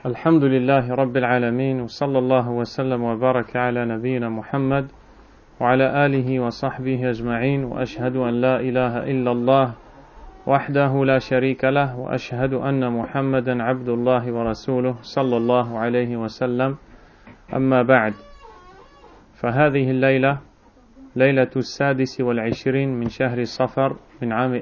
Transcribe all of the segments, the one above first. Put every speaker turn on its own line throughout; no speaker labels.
الحمد لله رب العالمين وصلى الله وسلم وبارك على نبينا محمد وعلى آله وصحبه أجمعين وأشهد أن لا إله إلا الله وحده لا شريك له وأشهد أن محمدا عبد الله ورسوله صلى الله عليه وسلم أما بعد فهذه الليلة ليلة 26 من شهر الصفر من عام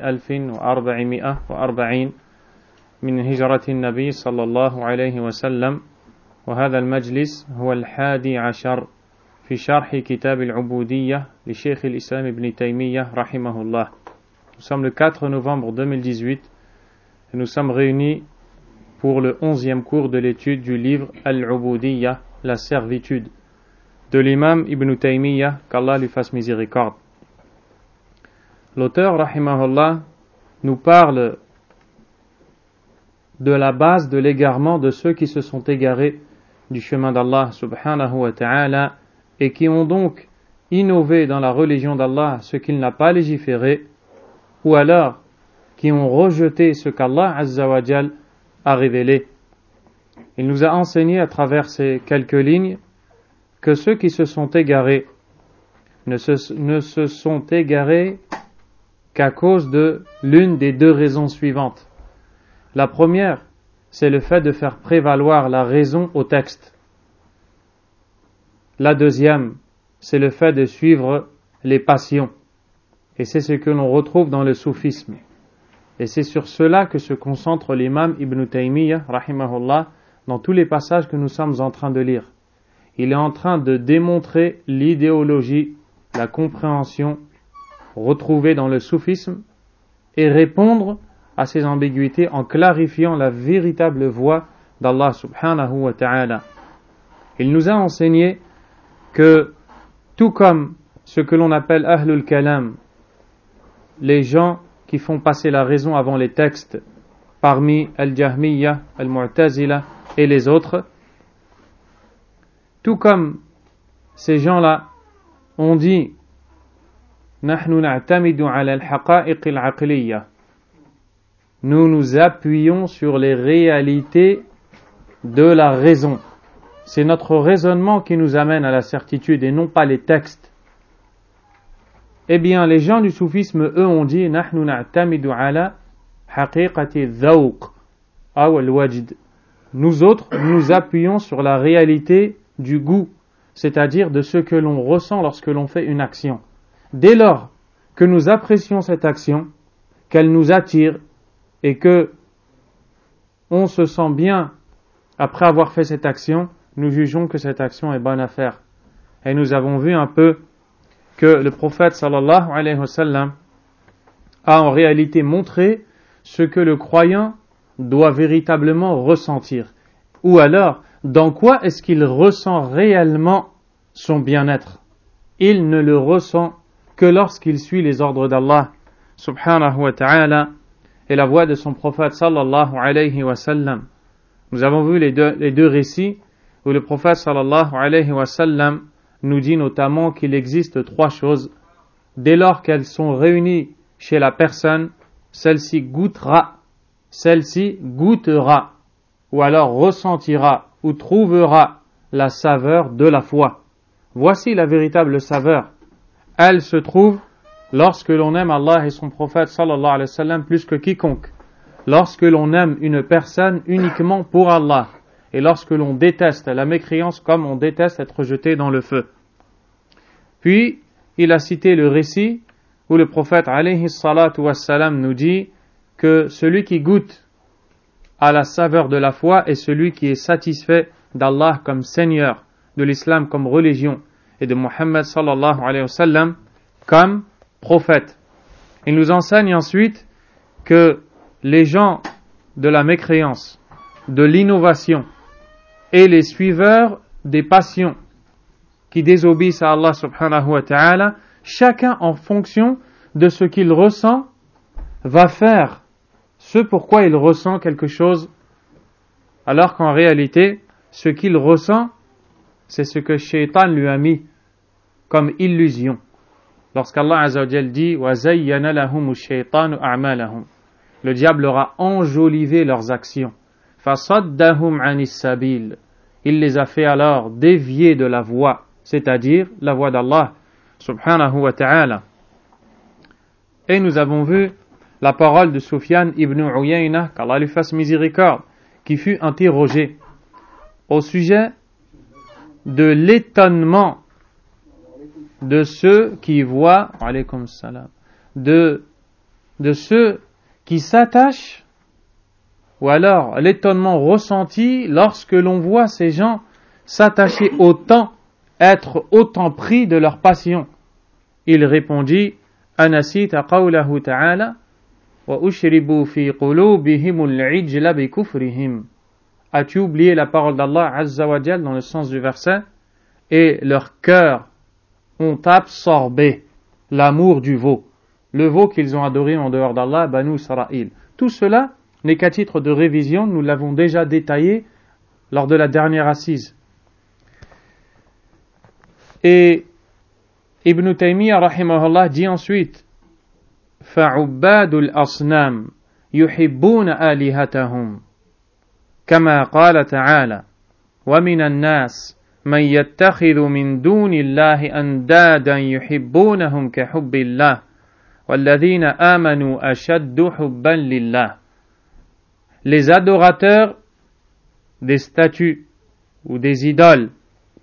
1440 من هجرة النبي صلى الله عليه وسلم وهذا المجلس هو 11 في شرح كتاب العبودية لشيخ الإسلام ابن تيمية رحمه الله. Nous sommes le 4 novembre 2018 et nous sommes réunis pour le 11e cours de l'étude du livre Al-Ubudiyya, la servitude, de l'imam Ibn Taymiyyah, qu'Allah lui fasse miséricorde. L'auteur, rahimahullah, nous parle de la base de l'égarement de ceux qui se sont égarés du chemin d'Allah subhanahu wa ta'ala et qui ont donc innové dans la religion d'Allah ce qu'il n'a pas légiféré, ou alors qui ont rejeté ce qu'Allah azza wa jal a révélé. Il nous a enseigné à travers ces quelques lignes que ceux qui se sont égarés ne se sont égarés qu'à cause de l'une des deux raisons suivantes. La première, c'est le fait de faire prévaloir la raison au texte. La deuxième, c'est le fait de suivre les passions. Et c'est ce que l'on retrouve dans le soufisme. Et c'est sur cela que se concentre l'imam Ibn Taymiyyah, rahimahullah, dans tous les passages que nous sommes en train de lire. Il est en train de démontrer l'idéologie, la compréhension retrouvée dans le soufisme et répondre à ces ambiguïtés en clarifiant la véritable voie d'Allah subhanahu wa ta'ala. Il nous a enseigné que tout comme ce que l'on appelle Ahlul Kalam, les gens qui font passer la raison avant les textes, parmi Al-Jahmiyya, Al-Mu'tazila et les autres, tout comme ces gens-là ont dit Nahnu na'tamidu ala al-haqa'iq al-aqliyya, nous nous appuyons sur les réalités de la raison. C'est notre raisonnement qui nous amène à la certitude et non pas les textes. Eh bien, les gens du soufisme, eux, ont dit Nahnu na'tamidu ala haqiqati dhawq aw al-wajd. Nous autres, nous appuyons sur la réalité du goût, c'est-à-dire de ce que l'on ressent lorsque l'on fait une action. Dès lors que nous apprécions cette action, qu'elle nous attire, et que on se sent bien après avoir fait cette action, nous jugeons que cette action est bonne à faire. Et nous avons vu un peu que le prophète sallallahu alayhi wa sallam a en réalité montré ce que le croyant doit véritablement ressentir. Ou alors, dans quoi est-ce qu'il ressent réellement son bien-être? Il ne le ressent que lorsqu'il suit les ordres d'Allah subhanahu wa ta'ala et la voix de son prophète sallallahu alayhi wa sallam. Nous avons vu les deux récits où le prophète sallallahu alayhi wa sallam nous dit notamment qu'il existe 3 choses. Dès lors qu'elles sont réunies chez la personne, celle-ci goûtera, ou alors ressentira ou trouvera la saveur de la foi. Voici la véritable saveur. Elle se trouve lorsque l'on aime Allah et son prophète sallallahu alayhi wa sallam plus que quiconque, lorsque l'on aime une personne uniquement pour Allah, et lorsque l'on déteste la mécréance comme on déteste être jeté dans le feu. Puis, il a cité le récit où le prophète alayhi salatu wassalam nous dit que celui qui goûte à la saveur de la foi est celui qui est satisfait d'Allah comme Seigneur, de l'islam comme religion, et de Muhammad sallallahu alayhi wa sallam comme prophète. Il nous enseigne ensuite que les gens de la mécréance, de l'innovation et les suiveurs des passions qui désobéissent à Allah subhanahu wa ta'ala, chacun en fonction de ce qu'il ressent va faire ce pourquoi il ressent quelque chose, alors qu'en réalité ce qu'il ressent c'est ce que Shaitan lui a mis comme illusion. Lorsqu'Allah Azza wa Jal dit وَزَيَّنَ لَهُمُ الشَّيْطَانُ أَعْمَالَهُمْ, le diable leur a enjolivé leurs actions. فَصَدَّهُمْ عَنِ السَّبِيلِ. Il les a fait alors dévier de la voie, c'est-à-dire la voie d'Allah subhanahu wa ta'ala. Et nous avons vu la parole de Sufyan ibn Uyayna, qu'Allah lui fasse miséricorde, qui fut interrogé au sujet de l'étonnement de ceux qui voient, alaykoum salam, de ceux qui s'attachent, ou alors l'étonnement ressenti lorsque l'on voit ces gens s'attacher autant, être autant pris de leur passion. Il répondit, Anasita qawlahu ta'ala, wa ushribu fi qulubihim al-ijla bi kufrihim. As-tu oublié la parole d'Allah Azza wa Jal dans le sens du verset? Et leurs cœurs ont absorbé l'amour du veau. Le veau qu'ils ont adoré en dehors d'Allah, Banu Israël. Tout cela n'est qu'à titre de révision, nous l'avons déjà détaillé lors de la dernière assise. Et Ibn Taymiyyah rahimahullah dit ensuite, فَعُبَّادُ الْأَصْنَامِ يُحِبُّونَ آلِهَتَهُمْ كما قال تعالى ومن الناس من يتخذ من دون الله أندادا يحبونهم كحب الله والذين آمنوا أشد حبا لله. Les adorateurs des statues ou des idoles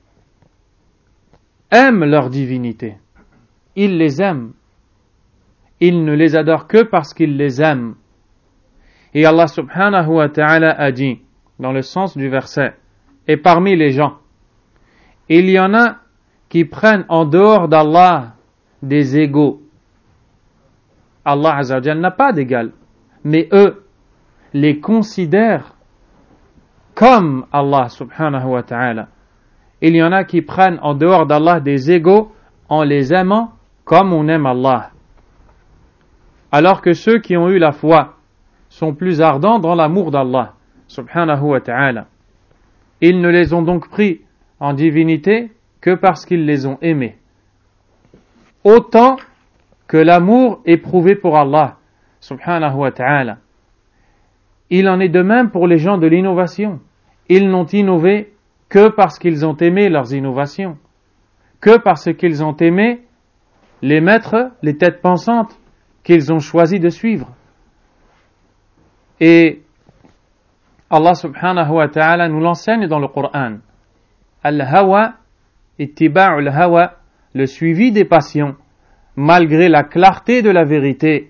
aiment leur divinité. Ils les aiment. Ils ne les adorent que parce qu'ils les aiment. Et Allah subhanahu wa ta'ala a dit dans le sens du verset, et parmi les gens, il y en a qui prennent en dehors d'Allah des égaux. Allah Azza wa Jalla n'a pas d'égal, mais eux les considèrent comme Allah subhanahu wa ta'ala. Il y en a qui prennent en dehors d'Allah des égaux en les aimant comme on aime Allah. Alors que ceux qui ont eu la foi sont plus ardents dans l'amour d'Allah subhanahu wa ta'ala. Ils ne les ont donc pris en divinité que parce qu'ils les ont aimés. Autant que l'amour éprouvé pour Allah subhanahu wa ta'ala. Il en est de même pour les gens de l'innovation. Ils n'ont innové que parce qu'ils ont aimé leurs innovations, que parce qu'ils ont aimé les maîtres, les têtes pensantes qu'ils ont choisi de suivre. Et Allah subhanahu wa ta'ala nous l'enseigne dans le Coran. Al-hawa, ittiba'u al-hawa, le suivi des passions, malgré la clarté de la vérité,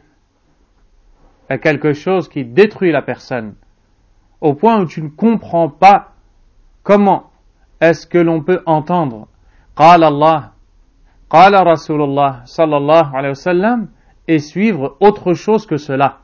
est quelque chose qui détruit la personne, au point où tu ne comprends pas comment est-ce que l'on peut entendre Qala Allah, Qala Rasulullah sallallahu alayhi wa sallam et suivre autre chose que cela.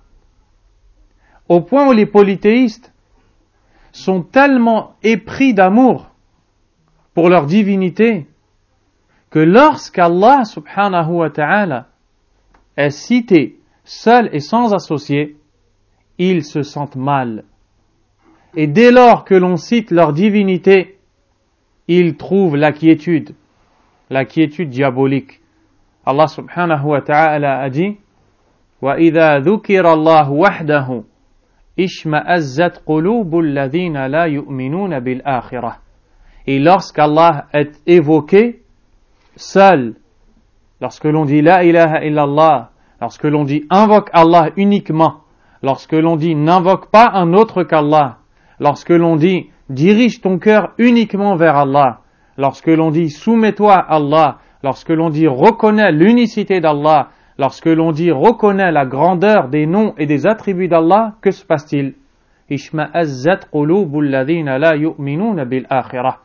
Au point où les polythéistes sont tellement épris d'amour pour leur divinité que lorsqu'Allah subhanahu wa ta'ala est cité seul et sans associé, ils se sentent mal. Et dès lors que l'on cite leur divinité, ils trouvent la quiétude diabolique. Allah subhanahu wa ta'ala a dit وَإِذَا ذُكِرَ اللَّهُ وَحْدَهُ إِشْمَأَزَّتْ قُلُوبُ الَّذِينَ لَا يُؤْمِنُونَ بِالْآخِرَةِ. Et lorsqu'Allah est évoqué seul, lorsque l'on dit La ilaha illallah, lorsque l'on dit invoque Allah uniquement, lorsque l'on dit n'invoque pas un autre qu'Allah, lorsque l'on dit dirige ton cœur uniquement vers Allah, lorsque l'on dit soumets-toi à Allah, lorsque l'on dit reconnais l'unicité d'Allah, lorsque l'on dit reconnais la grandeur des noms et des attributs d'Allah, que se passe-t-il? Ishma'azzat qulubul ladhina la yu'minuna bil akhirah.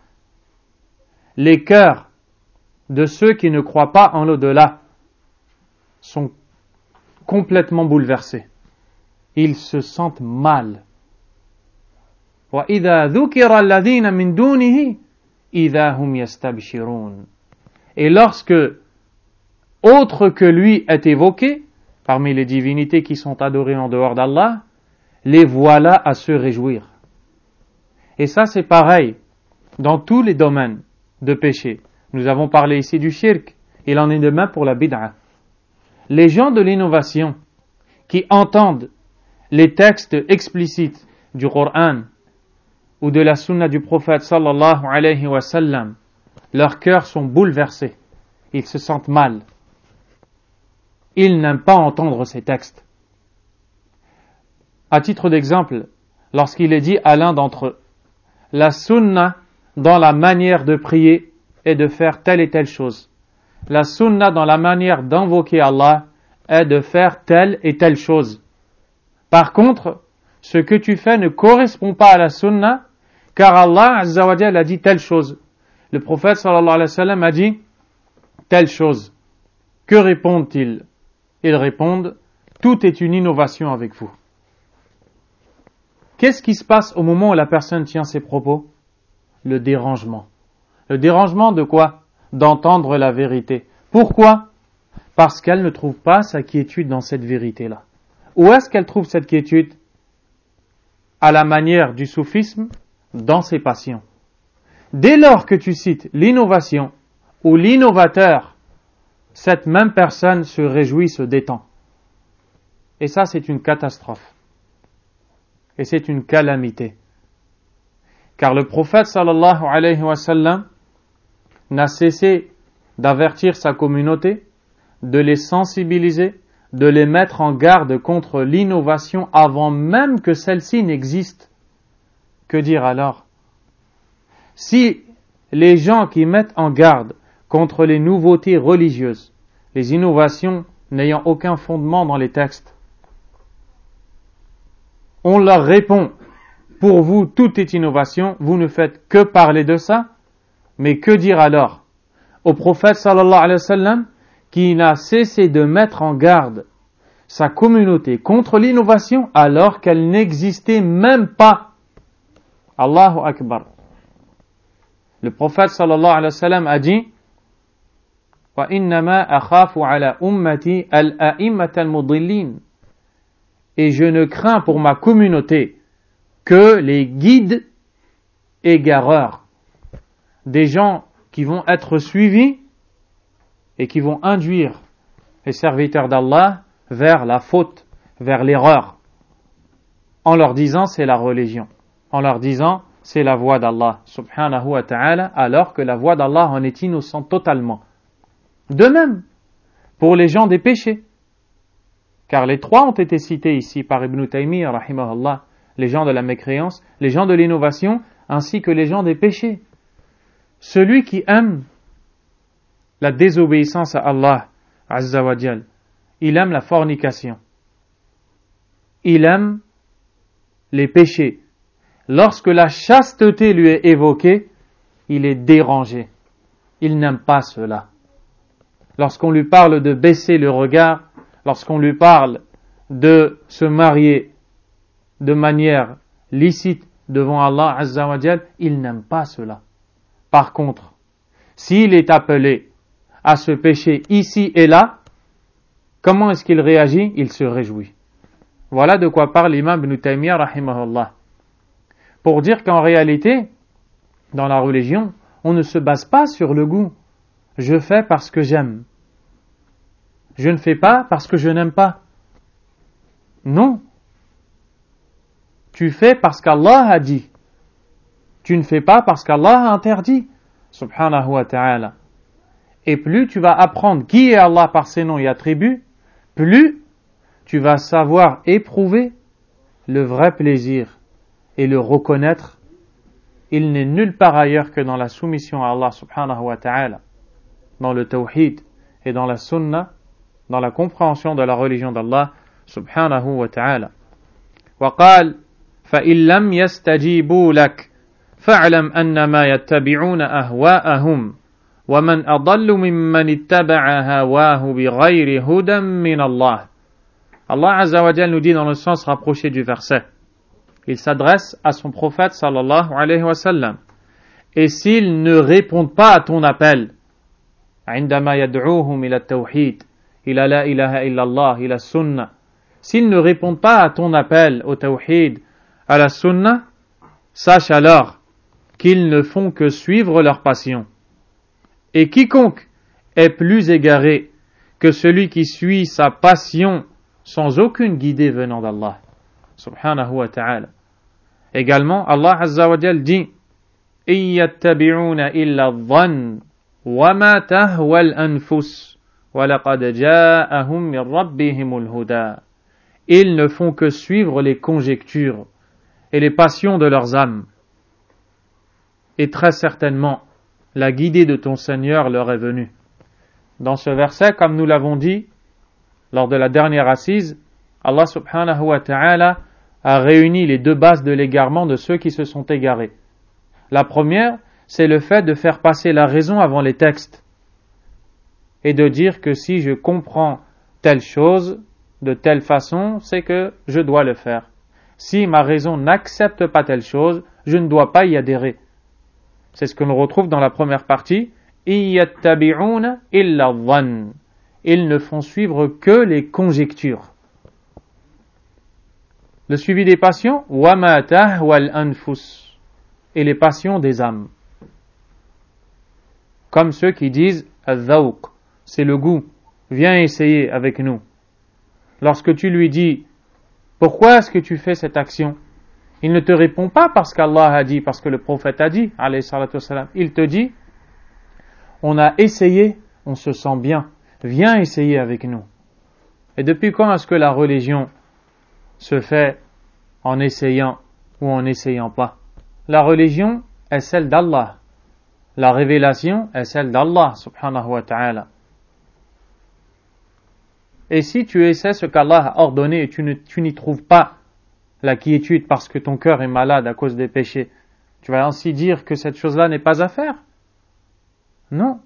Les cœurs de ceux qui ne croient pas en l'au-delà sont complètement bouleversés. Ils se sentent mal. وَإِذَا ذُكِرَ الَّذِينَ مِن دُونِهِ إِذَا هُمْ يَسْتَبْشِرُونَ. Et lorsque autre que lui est évoqué, parmi les divinités qui sont adorées en dehors d'Allah, les voilà à se réjouir. Et ça c'est pareil dans tous les domaines de péché. Nous avons parlé ici du shirk, il en est de même pour la bid'a. Les gens de l'innovation qui entendent les textes explicites du Coran ou de la sunna du prophète sallallahu alayhi wa sallam, leurs cœurs sont bouleversés, ils se sentent mal. Ils n'aiment pas entendre ces textes. À titre d'exemple, lorsqu'il est dit à l'un d'entre eux, la sunna dans la manière de prier est de faire telle et telle chose. La sunna dans la manière d'invoquer Allah est de faire telle et telle chose. Par contre, ce que tu fais ne correspond pas à la sunna, car Allah Azza wa Jalla a dit telle chose. Le prophète sallallahu alayhi wa sallam a dit telle chose. Que répondent-ils? Ils répondent, tout est une innovation avec vous. Qu'est-ce qui se passe au moment où la personne tient ses propos? Le dérangement. Le dérangement de quoi? D'entendre la vérité. Pourquoi? Parce qu'elle ne trouve pas sa quiétude dans cette vérité-là. Où est-ce qu'elle trouve cette quiétude? À la manière du soufisme, dans ses passions. Dès lors que tu cites l'innovation ou l'innovateur, cette même personne se réjouit, se détend. Et ça, c'est une catastrophe. Et c'est une calamité. Car le prophète sallallahu alayhi wa sallam n'a cessé d'avertir sa communauté, de les sensibiliser, de les mettre en garde contre l'innovation avant même que celle-ci n'existe. Que dire alors? Si les gens qui mettent en garde contre les nouveautés religieuses, les innovations n'ayant aucun fondement dans les textes, on leur répond, pour vous tout est innovation, vous ne faites que parler de ça, mais que dire alors au prophète sallallahu alayhi wa sallam qui n'a cessé de mettre en garde sa communauté contre l'innovation alors qu'elle n'existait même pas. Allahu Akbar. Le prophète sallallahu alayhi wa sallam a dit wa innama akhafu ala ummati al-a'immat al-mudillin. Et je ne crains pour ma communauté que les guides égareurs, des gens qui vont être suivis et qui vont induire les serviteurs d'Allah vers la faute, vers l'erreur, en leur disant c'est la religion, en leur disant c'est la voie d'Allah subhanahu wa ta'ala, alors que la voie d'Allah en est innocente totalement. De même, pour les gens des péchés, car les trois ont été cités ici par Ibn Taymiyyah rahimahullah, les gens de la mécréance, les gens de l'innovation, ainsi que les gens des péchés. Celui qui aime la désobéissance à Allah Azza wa Jal, il aime la fornication, il aime les péchés. Lorsque la chasteté lui est évoquée, il est dérangé. Il n'aime pas cela. Lorsqu'on lui parle de baisser le regard, lorsqu'on lui parle de se marier de manière licite devant Allah Azza wa Jal, il n'aime pas cela. Par contre, s'il est appelé à ce péché ici et là, comment est-ce qu'il réagit? Il se réjouit. Voilà de quoi parle l'imam Ibn Taymiyyah rahimahullah. Pour dire qu'en réalité, dans la religion, on ne se base pas sur le goût. Je fais parce que j'aime. Je ne fais pas parce que je n'aime pas. Non. Tu fais parce qu'Allah a dit. Tu ne fais pas parce qu'Allah a interdit. Subhanahu wa ta'ala. Et plus tu vas apprendre qui est Allah par ses noms et attributs, plus tu vas savoir éprouver le vrai plaisir et le reconnaître. Il n'est nulle part ailleurs que dans la soumission à Allah subhanahu wa ta'ala, dans le tawhid et dans la sunnah, dans la compréhension de la religion d'Allah subhanahu wa ta'ala. وقال فإن لم يستجيبوا لك فاعلم أنما يتبعون أهواءهم ومن أضل ممن اتبع هواه بغير هدى من الله. Allah Azza wa Jal nous dit dans le sens rapproché du verset. Il s'adresse à son prophète sallallahu alayhi wa sallam. Et s'ils ne répondent pas à ton appel, عندما يدعوهم إلى التوحيد إلى لا إله إلا الله إلى السنة, s'ils ne répondent pas à ton appel au tawhid, à la sunna, sache alors qu'ils ne font que suivre leur passion. Et quiconque est plus égaré que celui qui suit sa passion sans aucune guidée venant d'Allah subhanahu wa ta'ala. Également, Allah Azza wa Jal dit إِن يَتَّبِعُونَ إِلَّا الظَّنَّ وَمَا تَهْوَى الْأَنفُسُ وَلَقَدْ جَاءَهُم مِّن رَّبِّهِمُ الْهُدَى. Ils ne font que suivre les conjectures et les passions de leurs âmes. Et très certainement, la guidée de ton Seigneur leur est venue. Dans ce verset, comme nous l'avons dit lors de la dernière assise, Allah subhanahu wa ta'ala a réuni les deux bases de l'égarement de ceux qui se sont égarés. La première, c'est le fait de faire passer la raison avant les textes et de dire que si je comprends telle chose de telle façon, c'est que je dois le faire. Si ma raison n'accepte pas telle chose, je ne dois pas y adhérer. C'est ce que l'on retrouve dans la première partie. إِيَّتَّبِعُونَ إِلَّا الظَّنَّ. Ils ne font suivre que les conjectures. Le suivi des passions, وَمَا تَهْوَى الْأَنفُسُ, et les passions des âmes. Comme ceux qui disent الذوق, c'est le goût, viens essayer avec nous. Lorsque tu lui dis pourquoi est-ce que tu fais cette action, il ne te répond pas parce qu'Allah a dit, parce que le prophète a dit, alayhi salatu wassalam. Il te dit on a essayé, on se sent bien, viens essayer avec nous. Et depuis quand est-ce que la religion se fait en essayant ou en n'essayant pas? La religion est celle d'Allah. La révélation est celle d'Allah subhanahu wa ta'ala. Et si tu essaies ce qu'Allah a ordonné et tu n'y trouves pas la quiétude parce que ton cœur est malade à cause des péchés, tu vas ainsi dire que cette chose-là n'est pas à faire? Non.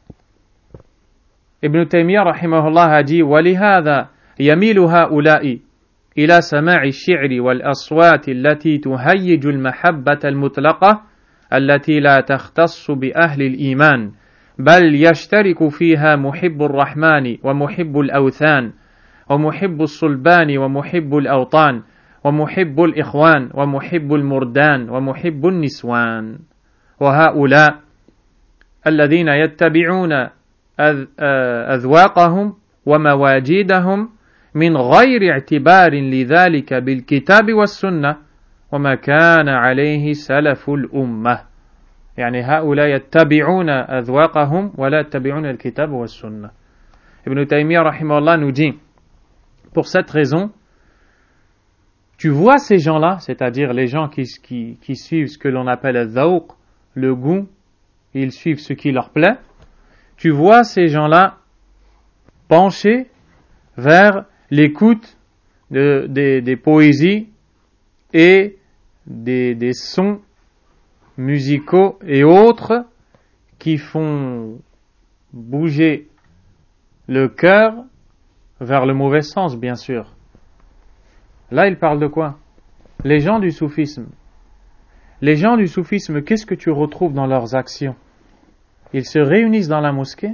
Ibn Taymiyyah rahimahullah a dit وَلِهَذَا يَمِيلُ هَؤُلَاءِ إلى سماع الشعر والأصوات التي تهيج المحبة المطلقة التي لا تختص بأهل الإيمان بل يشترك فيها محب الرحمن ومحب الأوثان ومحب الصلبان ومحب الأوطان ومحب الإخوان ومحب المردان ومحب النسوان. وهؤلاء الذين يتبعون أذواقهم ومواجيدهم من غير اعتبار لذلك بالكتاب والسنة وما كان عليه سلف الأمة. يعني هؤلاء يتبعون أذواقهم ولا يتبعون الكتاب والسنة. Ibn Taymiyyah rahimahullah nous dit, pour cette raison, tu vois ces gens-là, c'est-à-dire les gens qui suivent ce que l'on appelle al-dhawq, le goût, ils suivent ce qui leur plaît, tu vois ces gens-là penchés vers l'écoute des poésies et des sons musicaux et autres qui font bouger le cœur vers le mauvais sens, bien sûr. Là, il parle de quoi? Les gens du soufisme. Les gens du soufisme, qu'est-ce que tu retrouves dans leurs actions? Ils se réunissent dans la mosquée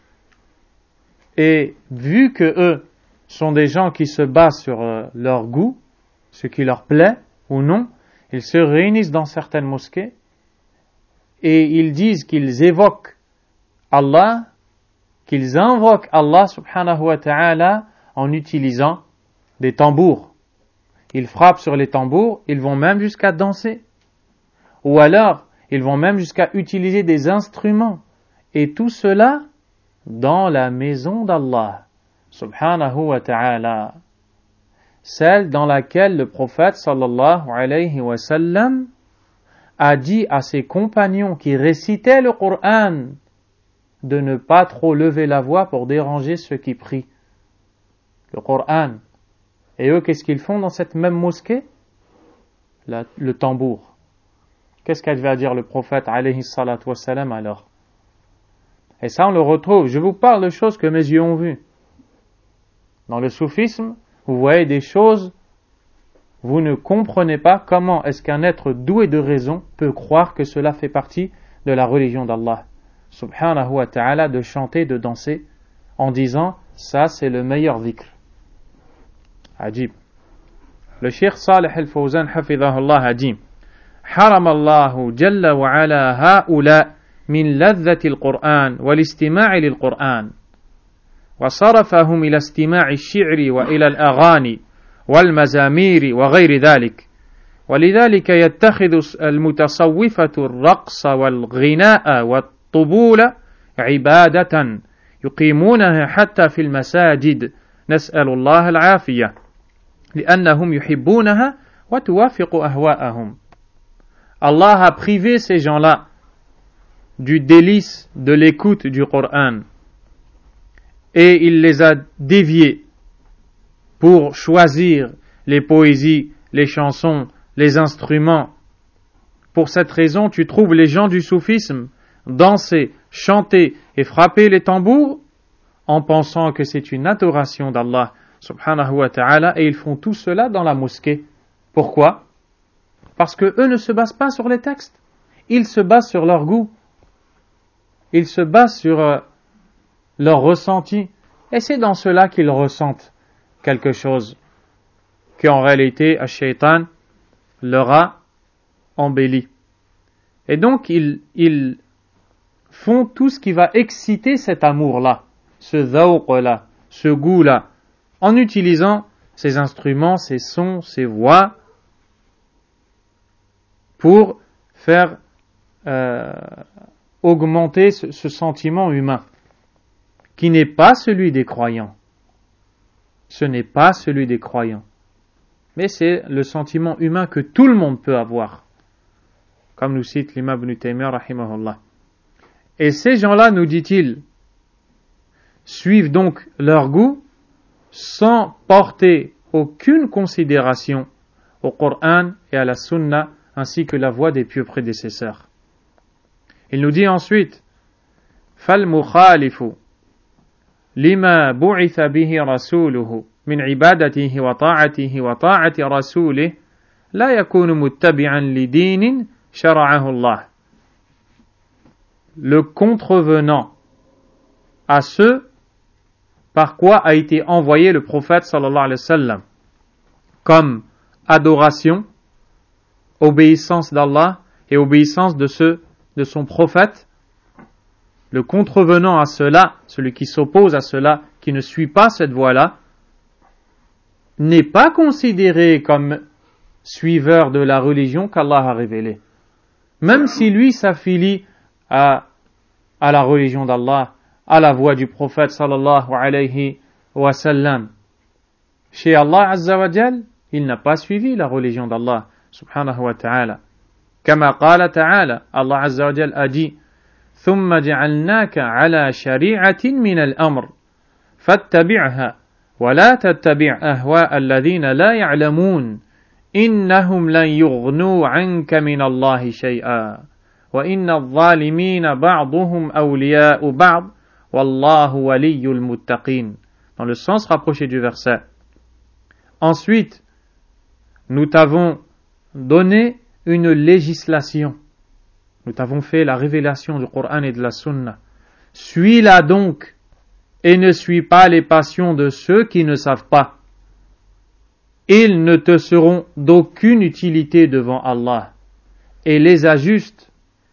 et vu que eux sont des gens qui se basent sur leur goût, ce qui leur plaît ou non, ils se réunissent dans certaines mosquées et ils disent qu'ils évoquent Allah, qu'ils invoquent Allah subhanahu wa ta'ala en utilisant des tambours. Ils frappent sur les tambours, ils vont même jusqu'à danser. Ou alors, ils vont même jusqu'à utiliser des instruments. Et tout cela dans la maison d'Allah subhanahu wa ta'ala, celle dans laquelle le prophète sallallahu alayhi wa sallam a dit à ses compagnons qui récitaient le Coran de ne pas trop lever la voix pour déranger ceux qui prient le Coran. Et eux, qu'est-ce qu'ils font dans cette même mosquée? Le tambour. Qu'est-ce qu'elle va dire le prophète alayhi salatu wassalam alors? Et ça on le retrouve, je vous parle de choses que mes yeux ont vues. Dans le soufisme, vous voyez des choses, vous ne comprenez pas comment est-ce qu'un être doué de raison peut croire que cela fait partie de la religion d'Allah subhanahu wa ta'ala, de chanter, de danser, en disant, ça c'est le meilleur dhikr. Ajib. Le Cheikh Salih al-Fawzan hafidhahullah a dit, حرم الله جل وعلا هؤلاء من لذة القرآن والاستماع للقرآن وصرفهم إلى استماع الشعر وإلى الأغاني والمزامير وغير ذلك ولذلك يتخذ المتصوفة الرقص والغناء والطبول عبادة يقيمونها حتى في المساجد نسأل الله العافية لأنهم يحبونها وتوافق أهواءهم. Allah a privé ces gens-là du délice de l'écoute du Coran et il les a déviés pour choisir les poésies, les chansons, les instruments. Pour cette raison, tu trouves les gens du soufisme danser, chanter et frapper les tambours en pensant que c'est une adoration d'Allah subhanahu wa ta'ala, et ils font tout cela dans la mosquée. Pourquoi? Parce que eux ne se basent pas sur les textes, ils se basent sur leur goût, ils se basent sur leur ressenti, et c'est dans cela qu'ils ressentent quelque chose qu'en réalité Ash-Shaytan leur a embelli. Et donc ils font tout ce qui va exciter cet amour-là, ce dhawq-là, ce goût-là, en utilisant ces instruments, ces sons, ces voix, pour faire augmenter ce sentiment humain, qui n'est pas celui des croyants. Ce n'est pas celui des croyants, mais c'est le sentiment humain que tout le monde peut avoir, comme nous cite l'imam Ibn Taymiyyah rahimahullah. Et ces gens-là, nous dit-il, suivent donc leur goût sans porter aucune considération au Coran et à la Sunna ainsi que la voie des pieux prédécesseurs. Il nous dit ensuite فَالْمُخَالِفُ لِمَا بُعِثَ بِهِ رَسُولُهُ مِنْ عِبَادَتِهِ وَطَاعَتِهِ وَطَاعَةِ رَسُولِهِ لَا يَكُونُ مُتَّبِعًا لِدِينٍ شَرَعَهُ اللَّهُ. Le contrevenant à ce par quoi a été envoyé le prophète sallallahu alayhi wa sallam, comme adoration, obéissance d'Allah et obéissance de son prophète. Le contrevenant à cela, celui qui s'oppose à cela, qui ne suit pas cette voie-là, n'est pas considéré comme suiveur de la religion qu'Allah a révélée. Même si lui s'affilie à la religion d'Allah, à la voie du prophète sallallahu alayhi wa sallam. Chez Allah azza wa jal, il n'a pas suivi la religion d'Allah subhanahu wa ta'ala. Kama qala ta'ala, Allah azza wa jal a dit ثم جعلناك على شريعة من الأمر فاتبعها ولا تتبع أهواء الذين لا يعلمون إنهم لن يغنوا عنك من الله شيئا وإن الظالمين بعضهم أولياء بعض والله ولي المتقين. Dans le sens rapproché du verset. Ensuite, nous t'avons donné une législation. Nous t'avons fait la révélation du Coran et de la Sunna. Suis-la donc et ne suis pas les passions de ceux qui ne savent pas. Ils ne te seront d'aucune utilité devant Allah. Et les injustes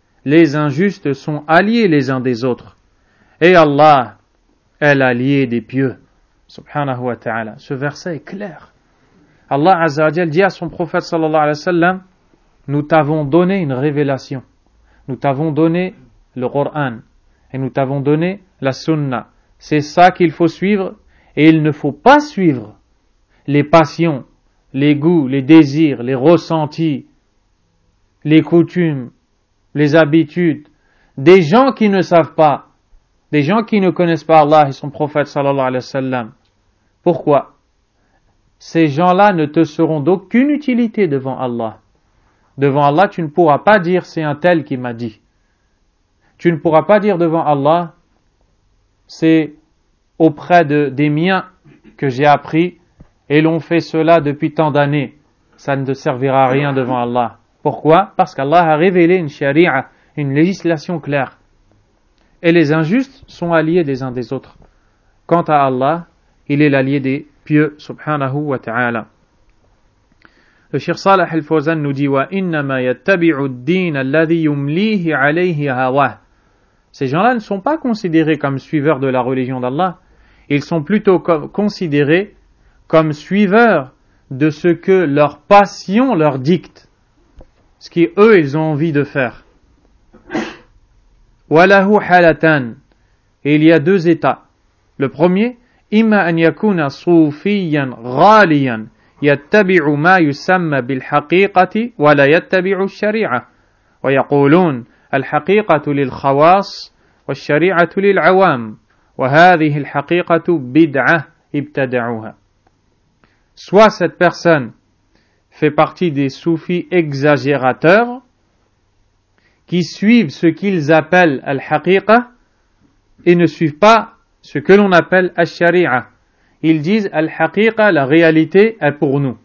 sont alliés les uns des autres. Et Allah est l'allié des pieux. Subhanahu wa ta'ala. Ce verset est clair. Allah azza wa jal dit à son prophète sallallahu alayhi wa sallam, nous t'avons donné une révélation. Nous t'avons donné le Coran et nous t'avons donné la Sunna. C'est ça qu'il faut suivre et il ne faut pas suivre les passions, les goûts, les désirs, les ressentis, les coutumes, les habitudes des gens qui ne savent pas, des gens qui ne connaissent pas Allah et son prophète sallallahu alayhi wa sallam. Pourquoi? Ces gens-là ne te seront d'aucune utilité devant Allah. Devant Allah, tu ne pourras pas dire c'est un tel qui m'a dit. Tu ne pourras pas dire devant Allah c'est auprès des miens que j'ai appris et l'on fait cela depuis tant d'années. Ça ne te servira à rien devant Allah. Pourquoi? Parce qu'Allah a révélé une sharia, une législation claire. Et les injustes sont alliés des uns des autres. Quant à Allah, il est l'allié des pieux, subhanahu wa ta'ala. Le Cheikh Salih al-Fawzan nous dit وَإِنَّمَا يَتَّبِعُ الدِّينَ الَّذِي يُمْلِيهِ عَلَيْهِ هَوَاهُ. Ces gens-là ne sont pas considérés comme suiveurs de la religion d'Allah. Ils sont plutôt considérés comme suiveurs de ce que leur passion leur dicte, ce qu'eux ils ont envie de faire. Walahu halatan, et il y a deux états. Le premier, imma an yakuna soufiyan ghaliyan yattabi'u ma yusamma bil haqiqati wa la yattabi'u ash-shari'a wa yaqulun al-haqiqatu lil khawas wa ash-shari'atu lil 'awam wa hadhihi al-haqiqatu bid'ah ibtada'uha. Soit cette personne fait partie des soufis exagérateurs qui suivent ce qu'ils appellent al-haqiqa et ne suivent pas ce que l'on appelle al-shari'a. Ils disent al-haqiqa, la réalité est pour nous.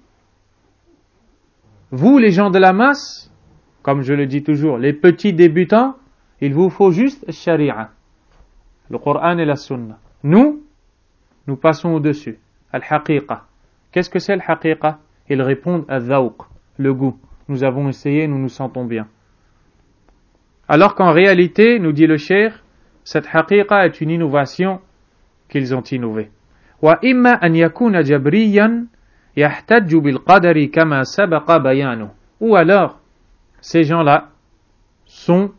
Vous, les gens de la masse, comme je le dis toujours, les petits débutants, il vous faut juste al-shari'a, le Coran et la Sunna. Nous passons au-dessus. Al-haqiqa. Qu'est-ce que c'est al-haqiqa? Ils répondent al-dhawq, le goût. Nous avons essayé, nous nous sentons bien. Alors qu'en réalité, nous dit le cheikh, cette haqiqa est une innovation qu'ils ont innové. Wa imma an yakuna jabriyan yahtajju bil qadari kama sabaqa bayanu. Ou alors, ces gens-là sont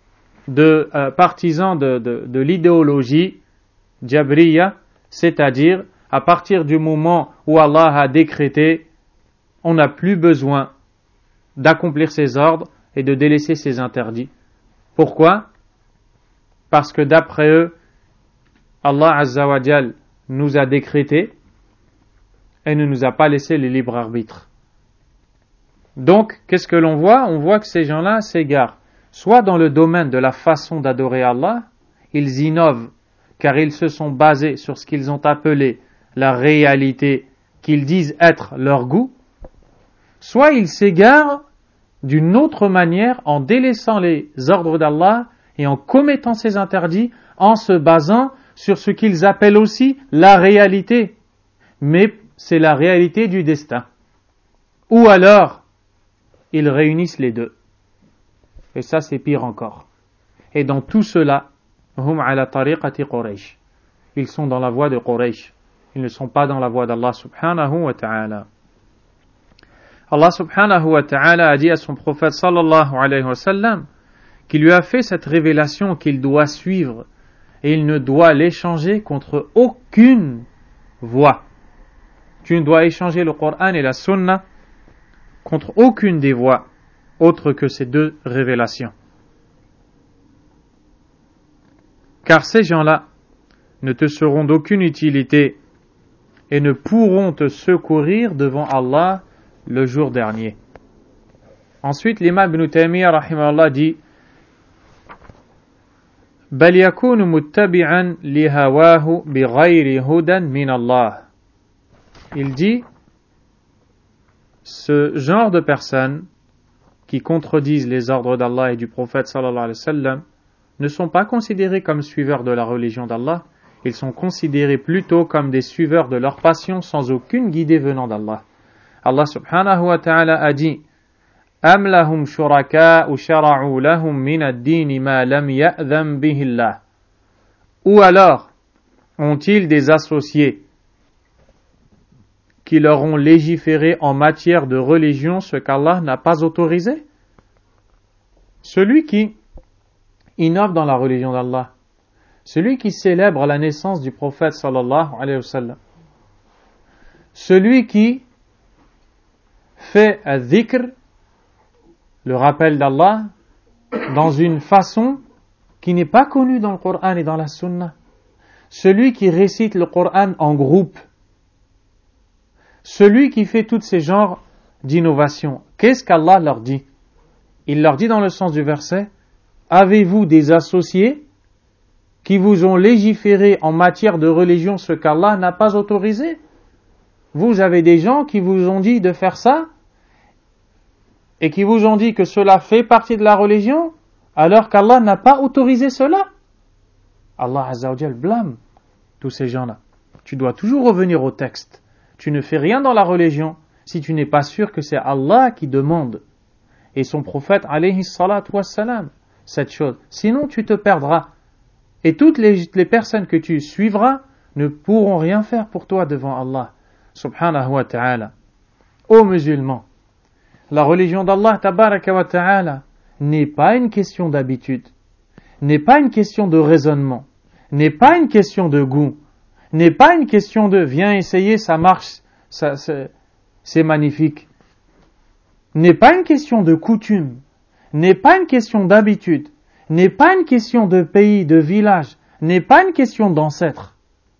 partisans de l'idéologie jabriya, c'est-à-dire à partir du moment où Allah a décrété, on n'a plus besoin d'accomplir ses ordres et de délaisser ses interdits. Pourquoi? Parce que d'après eux, Allah Azza wa Jal nous a décrété et ne nous a pas laissé le libre arbitre. Donc, qu'est-ce que l'on voit? On voit que ces gens-là s'égarent. Soit dans le domaine de la façon d'adorer Allah, ils innovent, car ils se sont basés sur ce qu'ils ont appelé la réalité qu'ils disent être leur goût, soit ils s'égarent d'une autre manière en délaissant les ordres d'Allah et en commettant ses interdits, en se basant sur ce qu'ils appellent aussi la réalité. Mais c'est la réalité du destin. Ou alors, ils réunissent les deux. Et ça, c'est pire encore. Et dans tout cela, hum ala tariqati Quraysh. Ils sont dans la voie de Quraysh. Ils ne sont pas dans la voie d'Allah subhanahu wa ta'ala. Allah subhanahu wa ta'ala a dit à son prophète sallallahu alayhi wa sallam qu'il lui a fait cette révélation qu'il doit suivre et il ne doit l'échanger contre aucune voie. Tu ne dois échanger le Coran et la Sunna contre aucune des voies autres que ces deux révélations. Car ces gens-là ne te seront d'aucune utilité et ne pourront te secourir devant Allah le jour dernier. Ensuite, l'imam Ibn Taymiyyah rahimahullah dit بل يكون متبعا لهواه بغير هدى من الله. Il dit ce genre de personnes qui contredisent les ordres d'Allah et du prophète sallallahu alayhi wa sallam ne sont pas considérés comme suiveurs de la religion d'Allah, ils sont considérés plutôt comme des suiveurs de leur passion sans aucune guidée venant d'Allah. Allah subhanahu wa ta'ala a dit أَمْ لَهُمْ شُرَكَاءُ شَرَعُوا لَهُمْ مِنَ الدِّينِ مَا لَمْ يَأْذَنْ بِهِ اللَّهُ. Ou alors, ont-ils des associés qui leur ont légiféré en matière de religion ce qu'Allah n'a pas autorisé? Celui qui innove dans la religion d'Allah, celui qui célèbre la naissance du prophète sallallahu alayhi wa sallam, celui qui fait al-dhikr, le rappel d'Allah, dans une façon qui n'est pas connue dans le Coran et dans la Sunna, celui qui récite le Coran en groupe, celui qui fait tous ces genres d'innovation. Qu'est-ce qu'Allah leur dit? Il leur dit dans le sens du verset, avez-vous des associés qui vous ont légiféré en matière de religion ce qu'Allah n'a pas autorisé? Vous avez des gens qui vous ont dit de faire ça et qui vous ont dit que cela fait partie de la religion alors qu'Allah n'a pas autorisé cela. Allah Azza wa Jal blâme tous ces gens-là. Tu dois toujours revenir au texte. Tu ne fais rien dans la religion si tu n'es pas sûr que c'est Allah qui demande et son prophète alayhi salatu wassalam cette chose. Sinon tu te perdras et toutes les personnes que tu suivras ne pourront rien faire pour toi devant Allah subhanahu wa ta'ala. Ô musulmans, la religion d'Allah tabaraka wa ta'ala n'est pas une question d'habitude, n'est pas une question de raisonnement, n'est pas une question de goût, n'est pas une question de viens essayer, ça marche, c'est magnifique. N'est pas une question de coutume, n'est pas une question d'habitude, n'est pas une question de pays, de village, n'est pas une question d'ancêtre.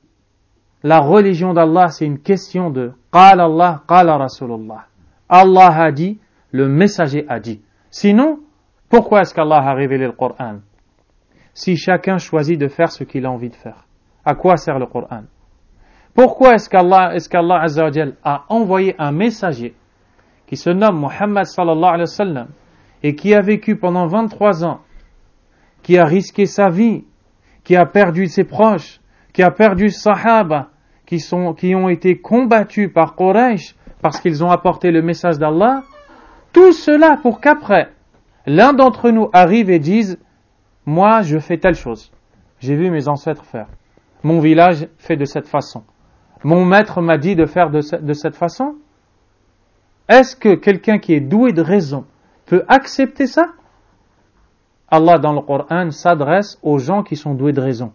La religion d'Allah, c'est une question de Qala Allah, Qala Rasulullah. Allah a dit, le messager a dit. Sinon, pourquoi est-ce qu'Allah a révélé le Coran? Si chacun choisit de faire ce qu'il a envie de faire, à quoi sert le Coran? Pourquoi est-ce qu'Allah Azza wa Jal a envoyé un messager qui se nomme Muhammad sallallahu alayhi wa sallam et qui a vécu pendant 23 ans, qui a risqué sa vie, qui a perdu ses proches, qui a perdu Sahaba, qui ont été combattus par Quraysh parce qu'ils ont apporté le message d'Allah, tout cela pour qu'après, l'un d'entre nous arrive et dise « Moi, je fais telle chose. J'ai vu mes ancêtres faire. Mon village fait de cette façon. Mon maître m'a dit de faire de cette façon. » Est-ce que quelqu'un qui est doué de raison peut accepter ça? Allah, dans le Coran, s'adresse aux gens qui sont doués de raison.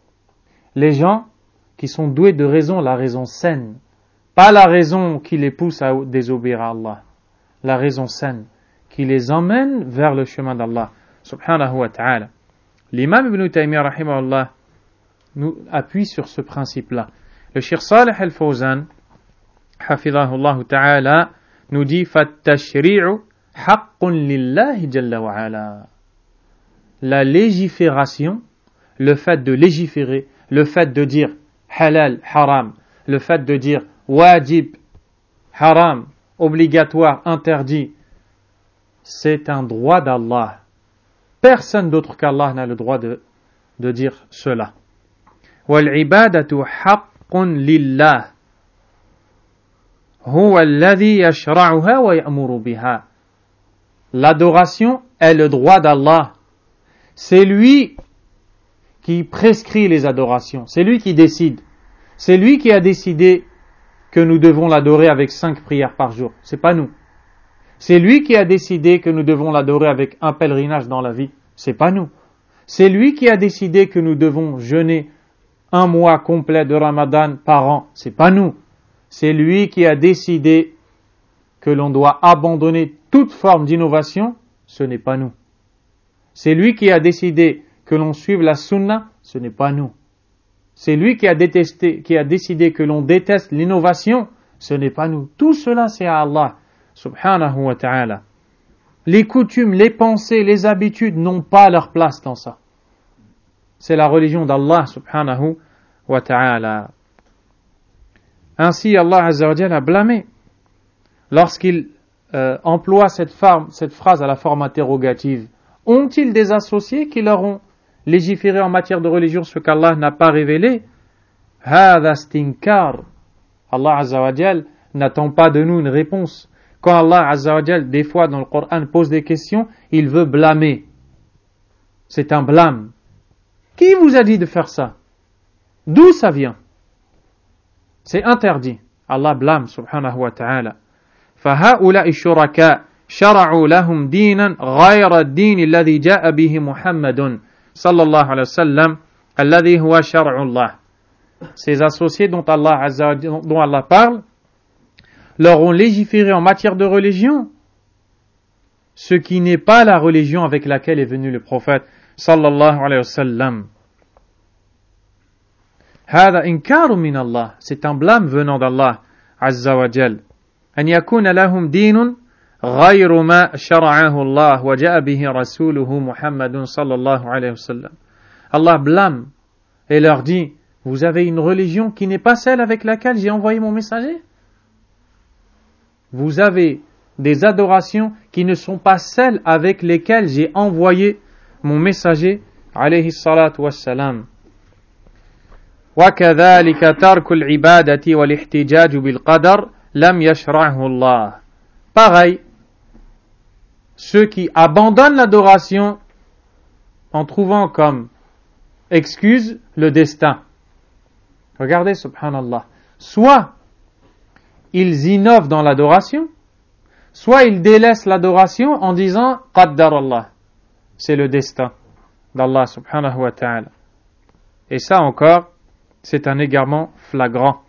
Les gens qui sont doués de raison, la raison saine. Pas la raison qui les pousse à désobéir à Allah. La raison saine, qui les emmène vers le chemin d'Allah, subhanahu wa ta'ala. L'imam Ibn Taymiyyah, rahimahullah, nous appuie sur ce principe-là. Le Cheikh Salih al-Fawzan, hafidhahullah ta'ala, nous dit « Fattashri'u haqqun lillahi jalla wa ala » La légifération, le fait de légiférer, le fait de dire halal, haram, le fait de dire wajib, haram, obligatoire, interdit, c'est un droit d'Allah. Personne d'autre qu'Allah n'a le droit de dire cela. وَالْعِبَادَةُ حَقٌّ لِلَّهِ هُوَ الَّذِي يَشْرَعُهَا وَيَأْمُرُ بِهَا. L'adoration est le droit d'Allah. C'est lui qui prescrit les adorations. C'est lui qui décide. C'est lui qui a décidé que nous devons l'adorer avec 5 prières par jour. C'est pas nous. C'est lui qui a décidé que nous devons l'adorer avec un pèlerinage dans la vie. C'est pas nous. C'est lui qui a décidé que nous devons jeûner 1 mois complet de Ramadan par an. C'est pas nous. C'est lui qui a décidé que l'on doit abandonner toute forme d'innovation. Ce n'est pas nous. C'est lui qui a décidé que l'on suive la sunna. Ce n'est pas nous. C'est lui qui a décidé que l'on déteste l'innovation. Ce n'est pas nous. Tout cela, c'est à Allah, subhanahu wa ta'ala. Les coutumes, les pensées, les habitudes n'ont pas leur place dans ça. C'est la religion d'Allah, subhanahu wa ta'ala. Ainsi, Allah Azza wa Jalla a blâmé lorsqu'il emploie cette phrase à la forme interrogative. Ont-ils des associés qui leur ont légiféré en matière de religion ce qu'Allah n'a pas révélé? Hada stinkar. Allah Azza wa Jalla n'attend pas de nous une réponse. Quand Allah Azza wa Jalla, des fois dans le Coran, pose des questions, il veut blâmer. C'est un blâme. Qui vous a dit de faire ça? D'où ça vient? C'est interdit. Allah blâme, subhanahu wa ta'ala. فَهَؤُلَاءِ الشُّرَكَاءِ شَرَعُوا لَهُمْ دِينًا غَيْرَ الدِّينِ الَّذِي جَاءَ بِهِ مُحَمَّدٌ صلى الله عليه وسلم الَّذِي هُوَ شَرْعُ اللَّهِ. Ces associés dont Allah parle leur ont légiféré en matière de religion ce qui n'est pas la religion avec laquelle est venu le prophète sallallahu alayhi wa sallam. هذا إنكار من الله. C'est un blâme venant d'Allah Azza wa Jal. أن يكون لهم دين غير ما شرعه الله وجاء به رسوله محمد صلى الله عليه وسلم. Allah blâme et leur dit, vous avez une religion qui n'est pas celle avec laquelle j'ai envoyé mon messager? Vous avez des adorations qui ne sont pas celles avec lesquelles j'ai envoyé mon messager alayhi salatu wassalam. وكذلك ترك العبادة والاحتجاج بالقدر لم يشرعه الله. Pareil, ceux qui abandonnent l'adoration en trouvant comme excuse le destin. Regardez, subhanallah. Soit ils innovent dans l'adoration, soit ils délaissent l'adoration en disant « Qaddar Allah », c'est le destin d'Allah subhanahu wa ta'ala. Et ça encore, c'est un égarement flagrant.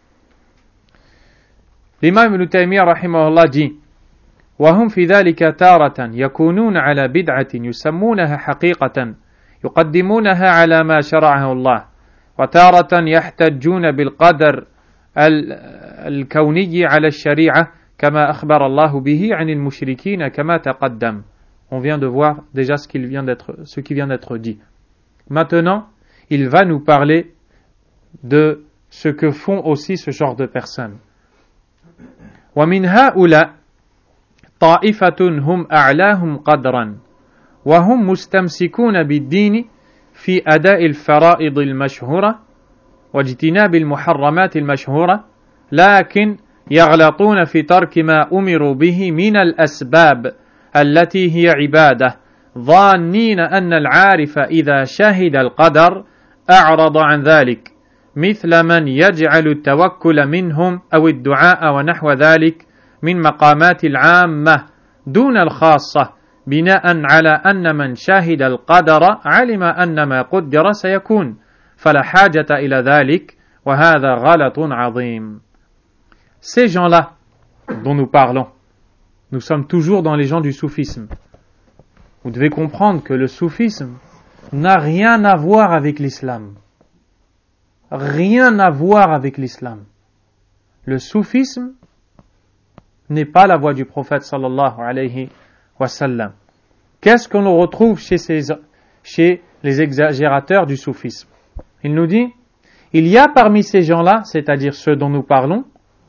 L'imam Ibn Taymiyyah rahimahullah dit وهم في ذلك تارة يكونون على بدعة يسمونها حقيقة يقدمونها على ما شرعه الله وتارة يحتجون بالقدر الكوني على الشريعة كما أخبر الله به عن المشركين كما تقدم. On vient de voir déjà ce qui vient d'être dit. Maintenant, il va nous parler de ce que font aussi ce genre de personnes. ومن هؤلاء طائفة هم أعلاهم قدرا وهم مستمسكون بالدين في أداء الفرائض المشهورة واجتناب المحرمات المشهورة لكن يغلطون في ترك ما أمروا به من الأسباب التي هي عبادة ظانين أن العارف إذا شهد القدر أعرض عن ذلك مثل من يجعل التوكل منهم أو الدعاء ونحو ذلك من مقامات العامة دون الخاصة بناء على أن من شاهد القدر علم أن ما قدر سيكون فلا حاجة إلى ذلك وهذا غلط عظيم. Ces gens-là dont nous parlons, nous sommes toujours dans les gens du soufisme. Vous devez comprendre que le soufisme n'a rien à voir avec l'islam. Rien à voir avec l'islam. Le soufisme n'est pas la voie du prophète sallallahu alayhi wa sallam. Qu'est-ce qu'on retrouve chez les exagérateurs du soufisme? Il nous dit, il y a parmi ces gens-là, c'est-à-dire ceux dont nous parlons,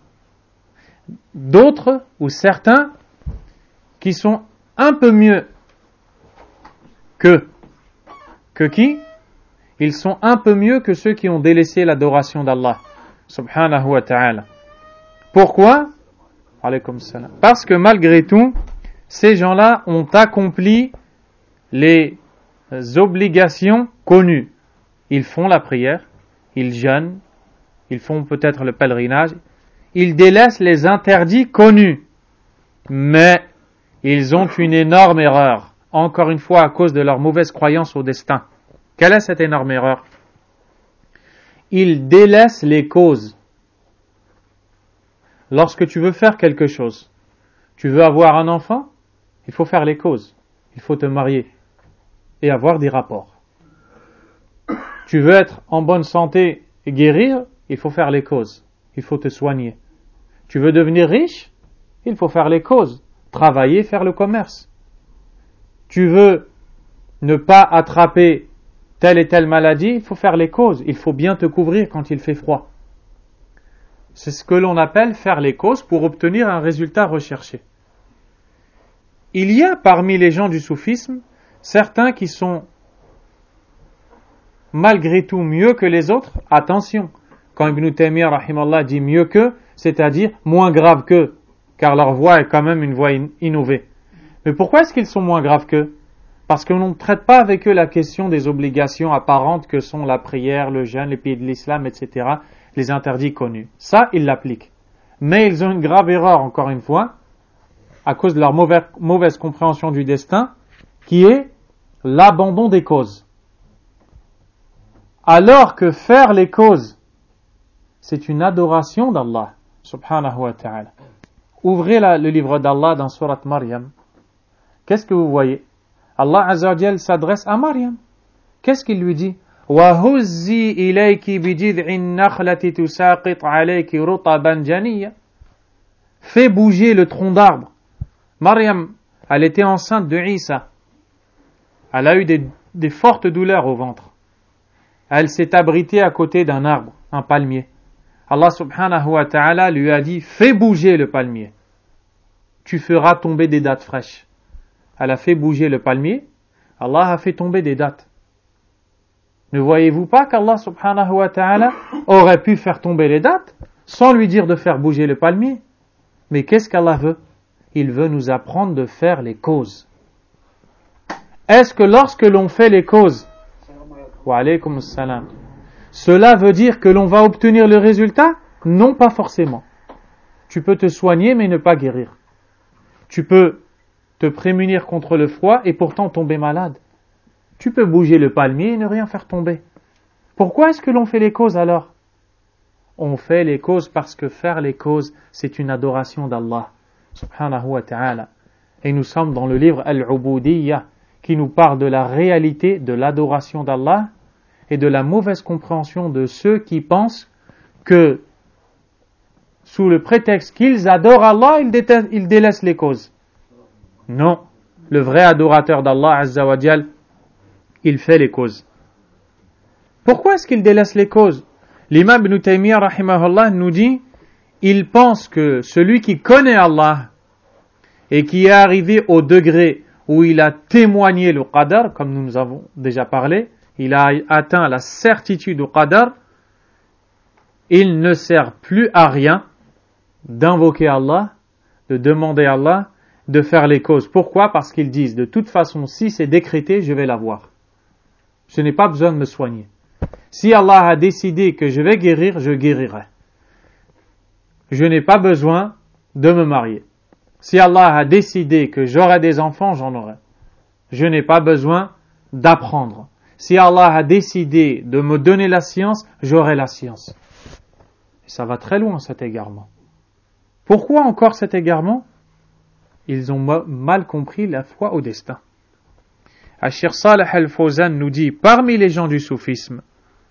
d'autres ou certains qui sont un peu mieux que qui? Ils sont un peu mieux que ceux qui ont délaissé l'adoration d'Allah subhanahu wa ta'ala. Pourquoi? Parce que malgré tout, ces gens-là ont accompli les obligations connues. Ils font la prière, ils jeûnent, ils font peut-être le pèlerinage, ils délaissent les interdits connus. Mais ils ont une énorme erreur, encore une fois à cause de leur mauvaise croyance au destin. Quelle est cette énorme erreur? Ils délaissent les causes. Lorsque tu veux faire quelque chose, tu veux avoir un enfant, il faut faire les causes. Il faut te marier et avoir des rapports. Tu veux être en bonne santé et guérir, il faut faire les causes. Il faut te soigner. Tu veux devenir riche, il faut faire les causes. Travailler, faire le commerce. Tu veux ne pas attraper telle et telle maladie, il faut faire les causes. Il faut bien te couvrir quand il fait froid. C'est ce que l'on appelle faire les causes pour obtenir un résultat recherché. Il y a parmi les gens du soufisme certains qui sont malgré tout mieux que les autres. Attention, quand Ibn Taymiyyah rahimallah dit mieux que, c'est-à-dire moins grave que, car leur voie est quand même une voie innovée. Mais pourquoi est-ce qu'ils sont moins graves qu'eux? Parce qu'on ne traite pas avec eux la question des obligations apparentes que sont la prière, le jeûne, les pays de l'islam, etc., les interdits connus. Ça, ils l'appliquent. Mais ils ont une grave erreur, encore une fois, à cause de leur mauvaise compréhension du destin, qui est l'abandon des causes. Alors que faire les causes, c'est une adoration d'Allah, subhanahu wa ta'ala. Ouvrez le livre d'Allah dans Surat Maryam. Qu'est-ce que vous voyez? Allah Azza wa Jal s'adresse à Maryam. Qu'est-ce qu'il lui dit? وَهُزِّي إِلَيْكِ بِجِذْعِ النَّخْلَةِ تُسَاقِطْ عَلَيْكِ رُطَبًا جَنِيًّا. Fais bouger le tronc d'arbre. Maryam, elle était enceinte de Isa. Elle a eu des fortes douleurs au ventre. Elle s'est abritée à côté d'un arbre, un palmier. Allah subhanahu wa ta'ala lui a dit, fais bouger le palmier. Tu feras tomber des dattes fraîches. Elle a fait bouger le palmier. Allah a fait tomber des dattes. Ne voyez-vous pas qu'Allah subhanahu wa ta'ala aurait pu faire tomber les dattes sans lui dire de faire bouger le palmier? Mais qu'est-ce qu'Allah veut? Il veut nous apprendre de faire les causes. Est-ce que lorsque l'on fait les causes, wa alaykum assalam, cela veut dire que l'on va obtenir le résultat? Non, pas forcément. Tu peux te soigner mais ne pas guérir. Tu peux te prémunir contre le froid et pourtant tomber malade. Tu peux bouger le palmier et ne rien faire tomber. Pourquoi est-ce que l'on fait les causes alors? On fait les causes parce que faire les causes, c'est une adoration d'Allah, subhanahu wa ta'ala. Et nous sommes dans le livre Al-Ubudiyya, qui nous parle de la réalité de l'adoration d'Allah et de la mauvaise compréhension de ceux qui pensent que, sous le prétexte qu'ils adorent Allah, ils délaissent les causes. Non, le vrai adorateur d'Allah, Azza wa Jal, il fait les causes. Pourquoi est-ce qu'il délaisse les causes? L'imam Ibn Taymiyyah, rahimahullah, nous dit, il pense que celui qui connaît Allah et qui est arrivé au degré où il a témoigné le qadar, comme nous avons déjà parlé, il a atteint la certitude du qadar, il ne sert plus à rien d'invoquer Allah, de demander à Allah, de faire les causes. Pourquoi? Parce qu'ils disent, de toute façon, si c'est décrété, je vais l'avoir. Je n'ai pas besoin de me soigner. Si Allah a décidé que je vais guérir, je guérirai. Je n'ai pas besoin de me marier. Si Allah a décidé que j'aurai des enfants, j'en aurai. Je n'ai pas besoin d'apprendre. Si Allah a décidé de me donner la science, j'aurai la science. Et ça va très loin cet égarement. Pourquoi encore cet égarement? Ils ont mal compris la foi au destin. Cheikh Saleh Al-Fawzan nous dit, parmi les gens du soufisme,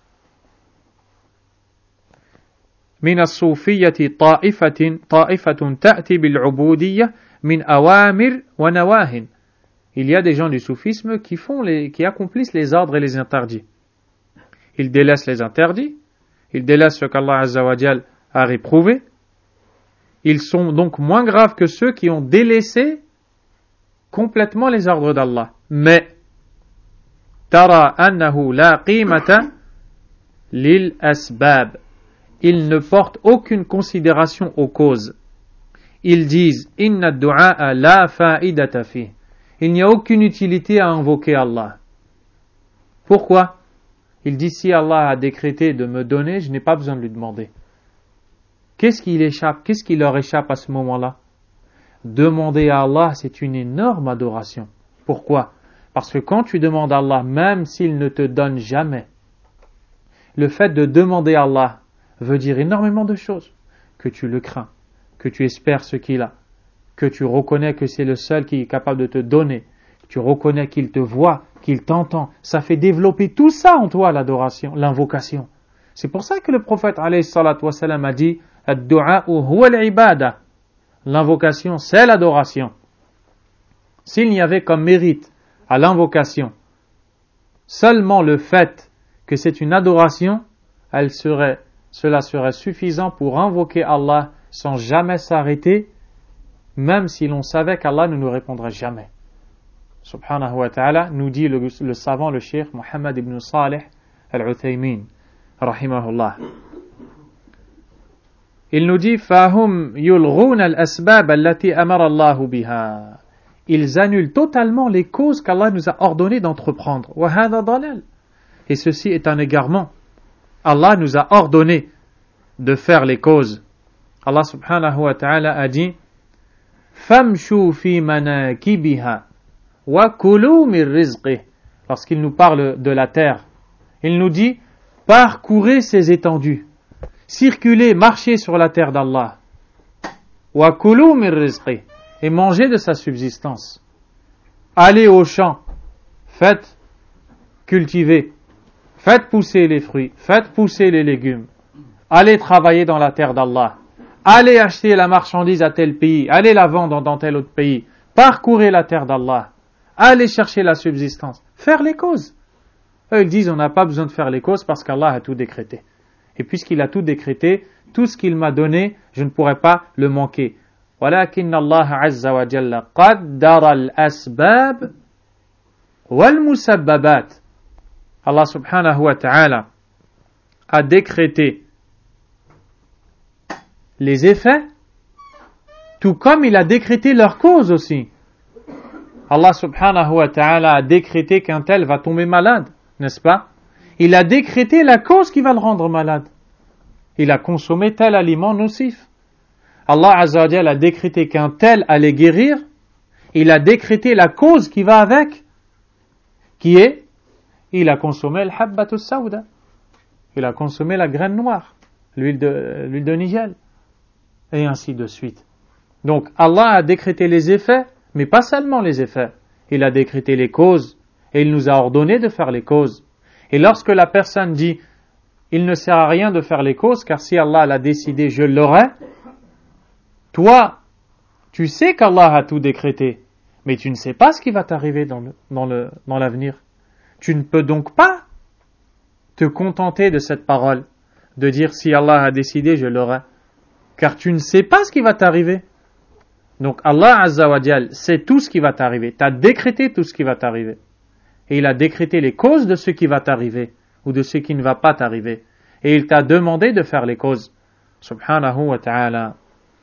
من الصوفية طائفة تأتي بالعبودية من أوامر ونواهٍ. Il y a des gens du soufisme qui accomplissent les ordres et les interdits. Ils délaissent les interdits, ils délaissent ce qu'Allah Azza wa Jal a réprouvé. Ils sont donc moins graves que ceux qui ont délaissé complètement les ordres d'Allah. Mais ترى أنه لا قيمة للأسباب. Ils ne portent aucune considération aux causes. Ils disent Inna ad-du'a la fa'idata fi. Il n'y a aucune utilité à invoquer Allah. Pourquoi? Il dit si Allah a décrété de me donner, je n'ai pas besoin de lui demander. Qu'est-ce qui leur échappe à ce moment-là? Demander à Allah, c'est une énorme adoration. Pourquoi? Parce que quand tu demandes à Allah, même s'il ne te donne jamais, le fait de demander à Allah veut dire énormément de choses. Que tu le crains, que tu espères ce qu'il a, que tu reconnais que c'est le seul qui est capable de te donner, que tu reconnais qu'il te voit, qu'il t'entend. Ça fait développer tout ça en toi, l'adoration, l'invocation. C'est pour ça que le prophète alayhi salatu wa salam a dit Ad-du'a huwa al-ibada. L'invocation, c'est l'adoration. S'il n'y avait comme mérite à l'invocation seulement le fait que c'est une adoration, cela serait suffisant pour invoquer Allah sans jamais s'arrêter, même si l'on savait qu'Allah ne nous répondrait jamais. Subhanahu wa ta'ala, nous dit le savant, le cheikh Muhammad ibn Salih al-Uthaymin, rahimahullah. Il nous dit فَهُمْ يُلْغُونَ الْأَسْبَابَ الَّتِي أَمَرَ اللَّهُ بِهَا. Ils annulent totalement les causes qu'Allah nous a ordonné d'entreprendre. وَهَذَا ضَلَالٌ. Et ceci est un égarement. Allah nous a ordonné de faire les causes. Allah subhanahu wa ta'ala a dit فَامْشُوا فِي مَنَاكِبِهَا وَكُلُوا مِنْ رِزْقِهِ. Lorsqu'il nous parle de la terre, il nous dit parcourez ses étendues, circulez, marchez sur la terre d'Allah. وَكُلُوا مِنْ رِزْقِهِ. Et mangez de sa subsistance. Allez au champ, faites cultiver, faites pousser les fruits, faites pousser les légumes. Allez travailler dans la terre d'Allah. Allez acheter la marchandise à tel pays. Allez la vendre dans tel autre pays. Parcourez la terre d'Allah. Allez chercher la subsistance. Faire les causes. Eux, ils disent on n'a pas besoin de faire les causes parce qu'Allah a tout décrété. Et puisqu'il a tout décrété, tout ce qu'il m'a donné, je ne pourrai pas le manquer. ولكن الله عز وجل قدر الأسباب والمسببات. Allah subhanahu wa ta'ala a décrété les effets, tout comme il a décrété leurs causes aussi. Allah subhanahu wa ta'ala a décrété qu'un tel va tomber malade, n'est-ce pas? Il a décrété la cause qui va le rendre malade. Il a consommé tel aliment nocif. Allah Azza wa Jal a décrété qu'un tel allait guérir, il a décrété la cause qui va avec, qui est, il a consommé le habbatus sawda, il a consommé la graine noire, l'huile de nigel, et ainsi de suite. Donc Allah a décrété les effets, mais pas seulement les effets, il a décrété les causes, et il nous a ordonné de faire les causes. Et lorsque la personne dit, il ne sert à rien de faire les causes, car si Allah l'a décidé, je l'aurai, toi, tu sais qu'Allah a tout décrété, mais tu ne sais pas ce qui va t'arriver dans l'avenir. Tu ne peux donc pas te contenter de cette parole, de dire si Allah a décidé, je l'aurai, car tu ne sais pas ce qui va t'arriver. Donc Allah Azza wa Jal sait tout ce qui va t'arriver, t'as décrété tout ce qui va t'arriver, et il a décrété les causes de ce qui va t'arriver, ou de ce qui ne va pas t'arriver, et il t'a demandé de faire les causes, subhanahu wa ta'ala.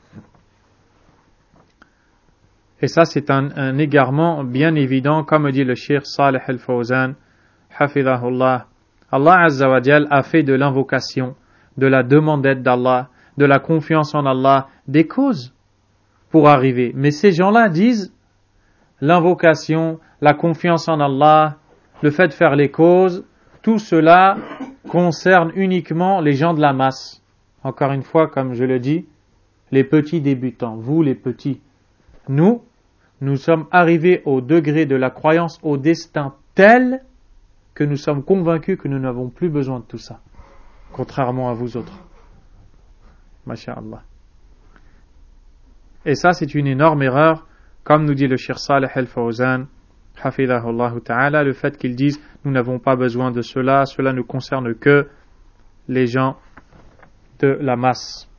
Et ça, c'est un égarement bien évident, comme dit le Cheikh Salih al-Fawzan, hafidhahullah. Allah Azza wa Jal a fait de l'invocation, de la demande d'aide d'Allah, de la confiance en Allah, des causes pour arriver. Mais ces gens-là disent, l'invocation, la confiance en Allah, le fait de faire les causes, tout cela concerne uniquement les gens de la masse. Encore une fois, comme je le dis, les petits débutants, vous les petits. Nous sommes arrivés au degré de la croyance au destin tel que nous sommes convaincus que nous n'avons plus besoin de tout ça, contrairement à vous autres. Masha'Allah. Et ça, c'est une énorme erreur, comme nous dit le Cheikh Salih al-Fawzan, hafidhahullah ta'ala, le fait qu'ils disent nous n'avons pas besoin de cela, cela ne concerne que les gens de la masse.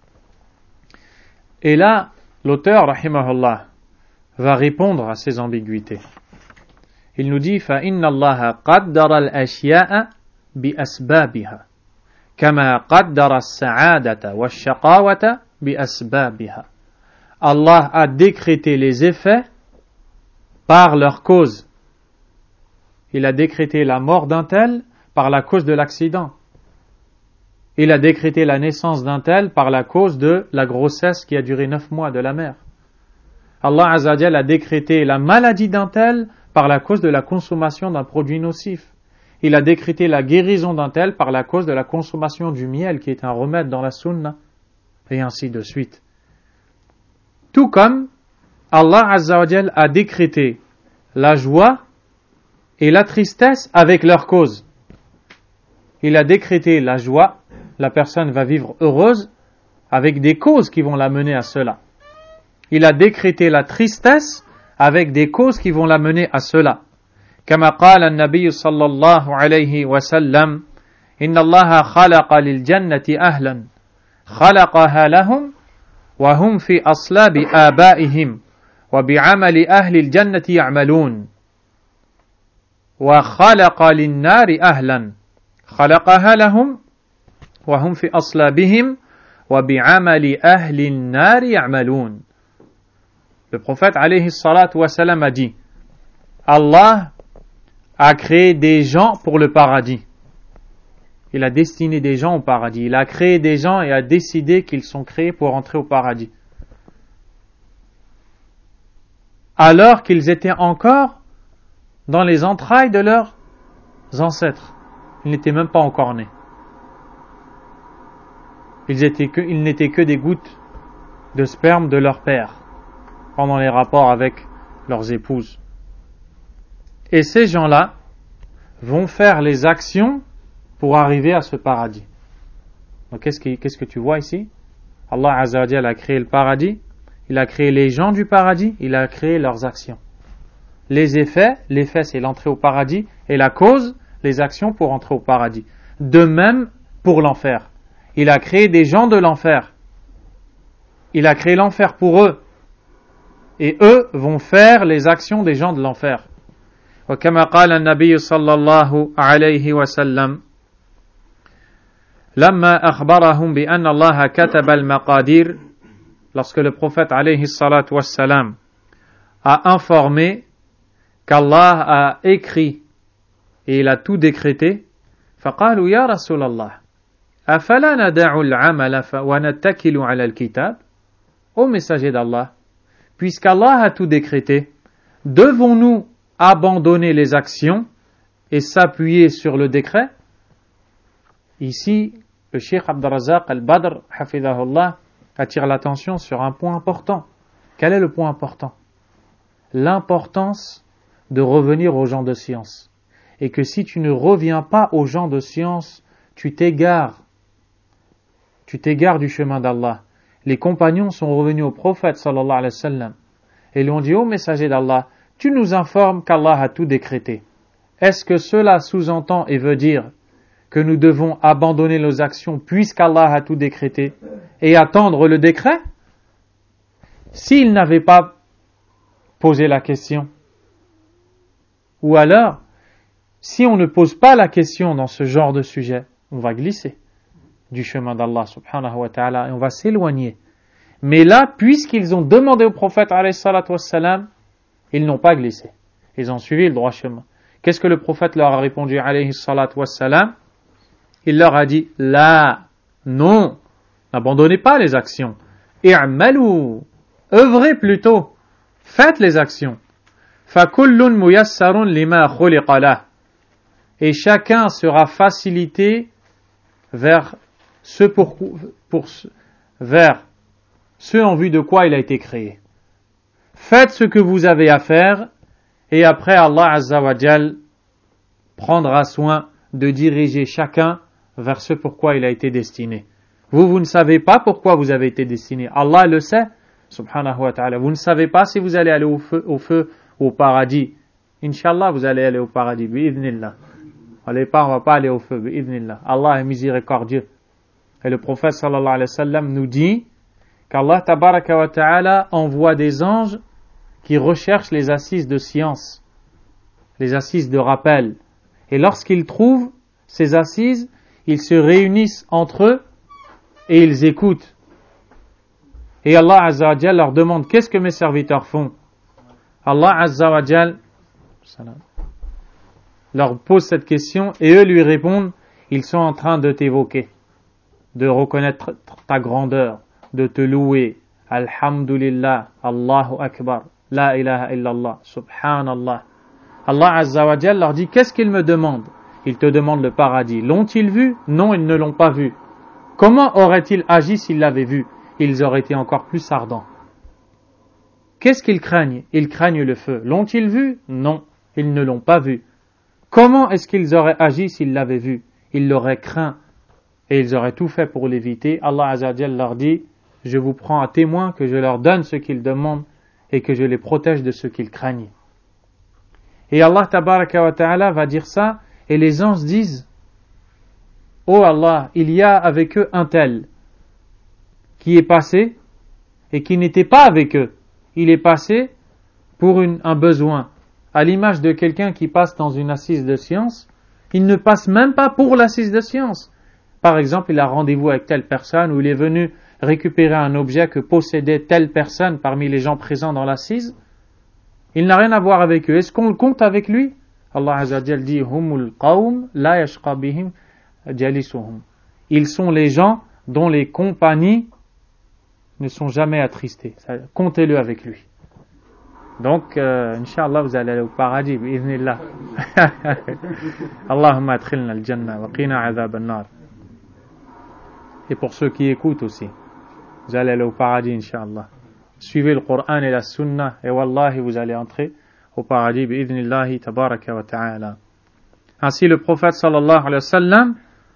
Et là, l'auteur, rahimahullah, va répondre à ces ambiguïtés. Il nous dit فَإِنَّ اللَّهَ قَدَّرَ الْأَشْيَاءَ بِأَسْبَابِهَا كَمَا قَدَّرَ السَّعَادَةَ وَالشَّقَاوَةَ بِأَسْبَابِهَا. Allah a décrété les effets par leur cause. Il a décrété la mort d'un tel par la cause de l'accident. Il a décrété la naissance d'un tel par la cause de la grossesse qui a duré 9 mois de la mère. Allah Azza wa Jal a décrété la maladie d'un tel par la cause de la consommation d'un produit nocif. Il a décrété la guérison d'un tel par la cause de la consommation du miel qui est un remède dans la sunna, et ainsi de suite. Tout comme Allah Azza wa Jal a décrété la joie et la tristesse avec leur cause. Il a décrété la joie, la personne va vivre heureuse avec des causes qui vont l'amener à cela. Il a décrété la tristesse avec des causes qui vont l'amener à cela. كما قال النبي صلى الله عليه وسلم إن الله خلق للجنة أهلا خلقها لهم وهم في أصلاب آبائهم وبعمل أهل الجنة يعملون وخلق للنار أهلا خلقها لهم وهم في أصلابهم وبعمل أهل النار يعملون. Le prophète alayhi salatu wa salam a dit, Allah a créé des gens pour le paradis. Il a destiné des gens au paradis. Il a créé des gens et a décidé qu'ils sont créés pour entrer au paradis. Alors qu'ils étaient encore dans les entrailles de leurs ancêtres. Ils n'étaient même pas encore nés. Ils n'étaient que des gouttes de sperme de leur père pendant les rapports avec leurs épouses. Et ces gens-là vont faire les actions pour arriver à ce paradis. Donc qu'est-ce que tu vois ici? Allah Azza wa Jalla a créé le paradis, il a créé les gens du paradis, il a créé leurs actions. L'effet c'est l'entrée au paradis, et la cause, les actions pour entrer au paradis. De même pour l'enfer. Il a créé des gens de l'enfer. Il a créé l'enfer pour eux. Et eux vont faire les actions des gens de l'enfer. وكما قال النبي صلى الله عليه وسلم لما أخبرهم بأن الله كتب المقادير, lorsque le prophète alayhi salatu wassalam a informé qu'Allah a écrit et il a tout décrété, فقالوا يا رسول الله أفلا ندع العمل ونتكل على الكتاب. ô messager d'Allah, puisqu'Allah a tout décrété, devons-nous abandonner les actions et s'appuyer sur le décret? Ici, le Cheikh Abdurrazzaq al-Badr, hafidahullah, attire l'attention sur un point important. Quel est le point important? L'importance de revenir aux gens de science. Et que si tu ne reviens pas aux gens de science, tu t'égares du chemin d'Allah. Les compagnons sont revenus au prophète sallallahu alayhi wa sallam et lui ont dit: ô messager d'Allah, tu nous informes qu'Allah a tout décrété. Est-ce que cela sous-entend et veut dire que nous devons abandonner nos actions puisqu'Allah a tout décrété et attendre le décret? S'ils n'avaient pas posé la question, ou alors, si on ne pose pas la question dans ce genre de sujet, on va glisser du chemin d'Allah subhanahu wa ta'ala et on va s'éloigner. Mais là, puisqu'ils ont demandé au prophète alayhi salatu wassalam, ils n'ont pas glissé. Ils ont suivi le droit chemin. Qu'est-ce que le prophète leur a répondu alayhi salatu wassalam? Il leur a dit: la, non, n'abandonnez pas les actions. I'malu, œuvrez plutôt, faites les actions. Fakullun muyassarun lima khuliqa lah. Et chacun sera facilité vers vers ce en vue de quoi il a été créé. Faites ce que vous avez à faire et après Allah Azza wa Jal prendra soin de diriger chacun vers ce pourquoi il a été destiné. Vous ne savez pas pourquoi vous avez été destiné. Allah le sait, subhanahu wa ta'ala. Vous ne savez pas si vous allez aller au feu, au paradis. Inch'Allah, vous allez aller au paradis, bi'idhnillah. On va pas aller au feu, bi'idhnillah. Allah est miséricordieux. Et le prophète sallallahu alayhi wa sallam nous dit qu'Allah tabaraka wa ta'ala envoie des anges qui recherchent les assises de science, les assises de rappel. Et lorsqu'ils trouvent ces assises, ils se réunissent entre eux et ils écoutent. Et Allah Azza wa Jal leur demande: qu'est-ce que mes serviteurs font? Allah Azza wa Jal leur pose cette question et eux lui répondent: ils sont en train de t'évoquer, de reconnaître ta grandeur, de te louer. Alhamdulillah, Allahu Akbar, la ilaha illallah, subhanallah. Allah Azza wa Jal leur dit: qu'est-ce qu'ils me demandent? Ils te demandent le paradis. L'ont-ils vu? Non, ils ne l'ont pas vu. Comment auraient-ils agi s'ils l'avaient vu? Ils auraient été encore plus ardents. Qu'est-ce qu'ils craignent? Ils craignent le feu. L'ont-ils vu? Non, ils ne l'ont pas vu. Comment est-ce qu'ils auraient agi s'ils l'avaient vu? Ils l'auraient craint et ils auraient tout fait pour l'éviter. Allah Azza wa Jal leur dit: je vous prends à témoin que je leur donne ce qu'ils demandent et que je les protège de ce qu'ils craignent. Et Allah tabaraka wa ta'ala va dire ça et les anges disent: oh Allah, il y a avec eux un tel qui est passé et qui n'était pas avec eux. Il est passé pour un besoin. À l'image de quelqu'un qui passe dans une assise de science, il ne passe même pas pour l'assise de science. Par exemple, il a rendez-vous avec telle personne ou il est venu récupérer un objet que possédait telle personne parmi les gens présents dans l'assise. Il n'a rien à voir avec eux. Est-ce qu'on le compte avec lui? Allah Azza wa Jal dit: humul qawm la yashqa bihim jalisuhum. Ils sont les gens dont les compagnies ne sont jamais attristées. Comptez-le avec lui. Donc, Inch'Allah, vous allez aller au paradis, bi'idhnillah. Allahumma adkhilna al-jannah wa qina adhab an-nar. Et pour ceux qui écoutent aussi, vous allez aller au paradis, Inch'Allah. Suivez le Coran et la Sunna, et wallahi, vous allez entrer au paradis, bi'idhnillahi tabaraka wa ta'ala. Ainsi, le prophète sallallahu alayhi wa sallam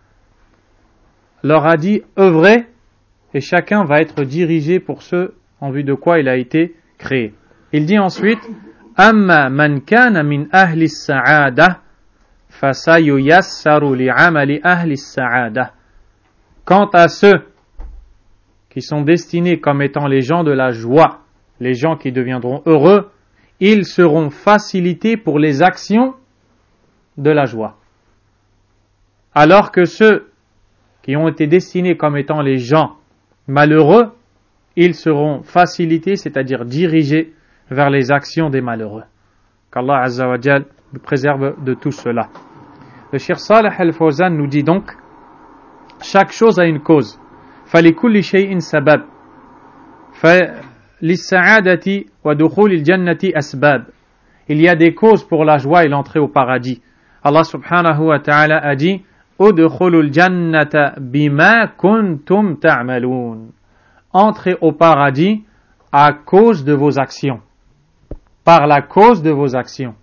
leur a dit: œuvrez, et chacun va être dirigé pour ce en vue de quoi il a été créé. Il dit ensuite: amma man kana min ahli as-sa'adah fasayuyassaru li'amali ahli as-sa'adah. Quant à ceux qui sont destinés comme étant les gens de la joie, les gens qui deviendront heureux, ils seront facilités pour les actions de la joie. Alors que ceux qui ont été destinés comme étant les gens malheureux, ils seront facilités, c'est-à-dire dirigés vers les actions des malheureux. Qu'Allah Azza wa Jal nous préserve de tout cela. Le Cheikh Salih Al-Fawzan nous dit donc: chaque chose a une cause. فَلِكُلِّ شَيْءٍ سَبَبٍ فَلِلسَّعَادَةِ وَدُخُولِ الْجَنَّةِ أَسْبَابٌ. Il y a des causes pour la joie et l'entrée au paradis. Allah subhanahu wa ta'ala a dit Udkhulul jannata bima kuntum ta'malun. Entrez au paradis à cause de vos actions. Par la cause de vos actions.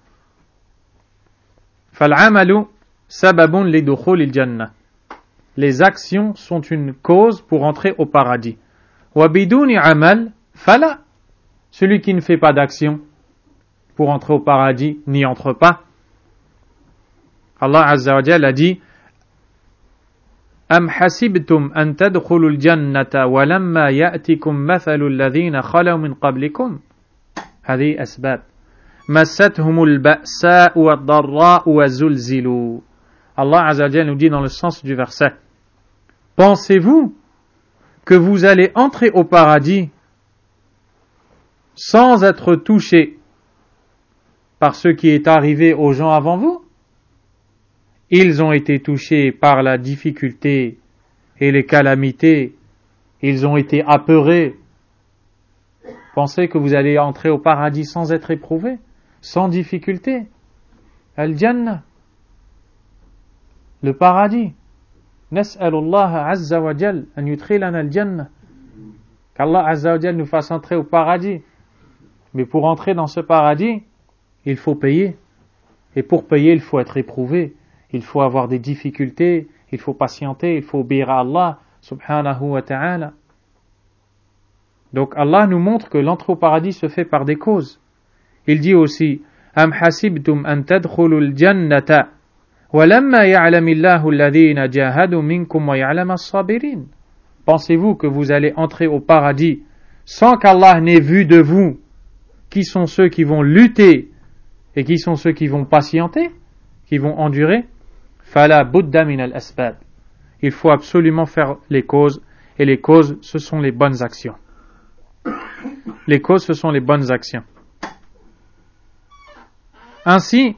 Fal'amalu sababun lidukhulil jannah. Les actions sont une cause pour entrer au paradis. Wa biduni amal fala. Celui qui ne fait pas d'action pour entrer au paradis n'y entre pas. Allah Azza wa Jalla a dit Am hasibtum an tadkhulul jannata wa lamma ya'tikum mathalul ladhina khalaw min qablikum. Hadi asbab. Massathumul ba'sa'u wad-dharra'u wa zulzilu. Allah Azza wa Jalla nous dit dans le sens du verset Pensez-vous que vous allez entrer au paradis sans être touchés par ce qui est arrivé aux gens avant vous? Ils ont été touchés par la difficulté et les calamités. Ils ont été apeurés. Pensez que vous allez entrer au paradis sans être éprouvés, sans difficulté. Al-Jannah, le paradis. Nas'alullah Azza wa Jal an yudkhilana al-Jannah. Qu'Allah Azza wa Jal nous fasse entrer au paradis. Mais pour entrer dans ce paradis, il faut payer. Et pour payer, il faut être éprouvé. Il faut avoir des difficultés, il faut patienter, il faut obéir à Allah subhanahu wa ta'ala. Donc Allah nous montre que l'entrée au paradis se fait par des causes. Il dit aussi Am hasibtum an tadkhulul jannata wa lamma ya'lamillahu alladhina jahadu minkum wa ya'lam as-sabirin. Pensez-vous que vous allez entrer au paradis sans qu'Allah n'ait vu de vous qui sont ceux qui vont lutter et qui sont ceux qui vont patienter, qui vont endurer? Fala budda min al-asbab. Il faut absolument faire les causes, et les causes, ce sont les bonnes actions. Les causes, ce sont les bonnes actions. Ainsi,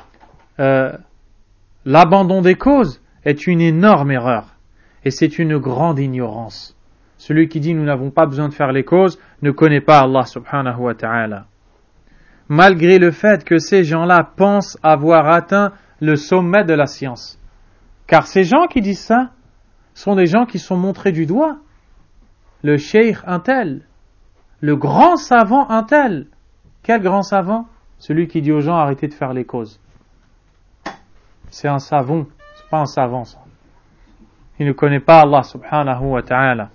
l'abandon des causes est une énorme erreur, et c'est une grande ignorance. Celui qui dit nous n'avons pas besoin de faire les causes ne connaît pas Allah subhanahu wa ta'ala. Malgré le fait que ces gens-là pensent avoir atteint le sommet de la science. Car ces gens qui disent ça sont des gens qui sont montrés du doigt. Le cheikh un tel, le grand savant un tel. Quel grand savant? Celui qui dit aux gens arrêtez de faire les causes. C'est un savant, c'est pas un savant ça. Il ne connaît pas Allah subhanahu wa ta'ala.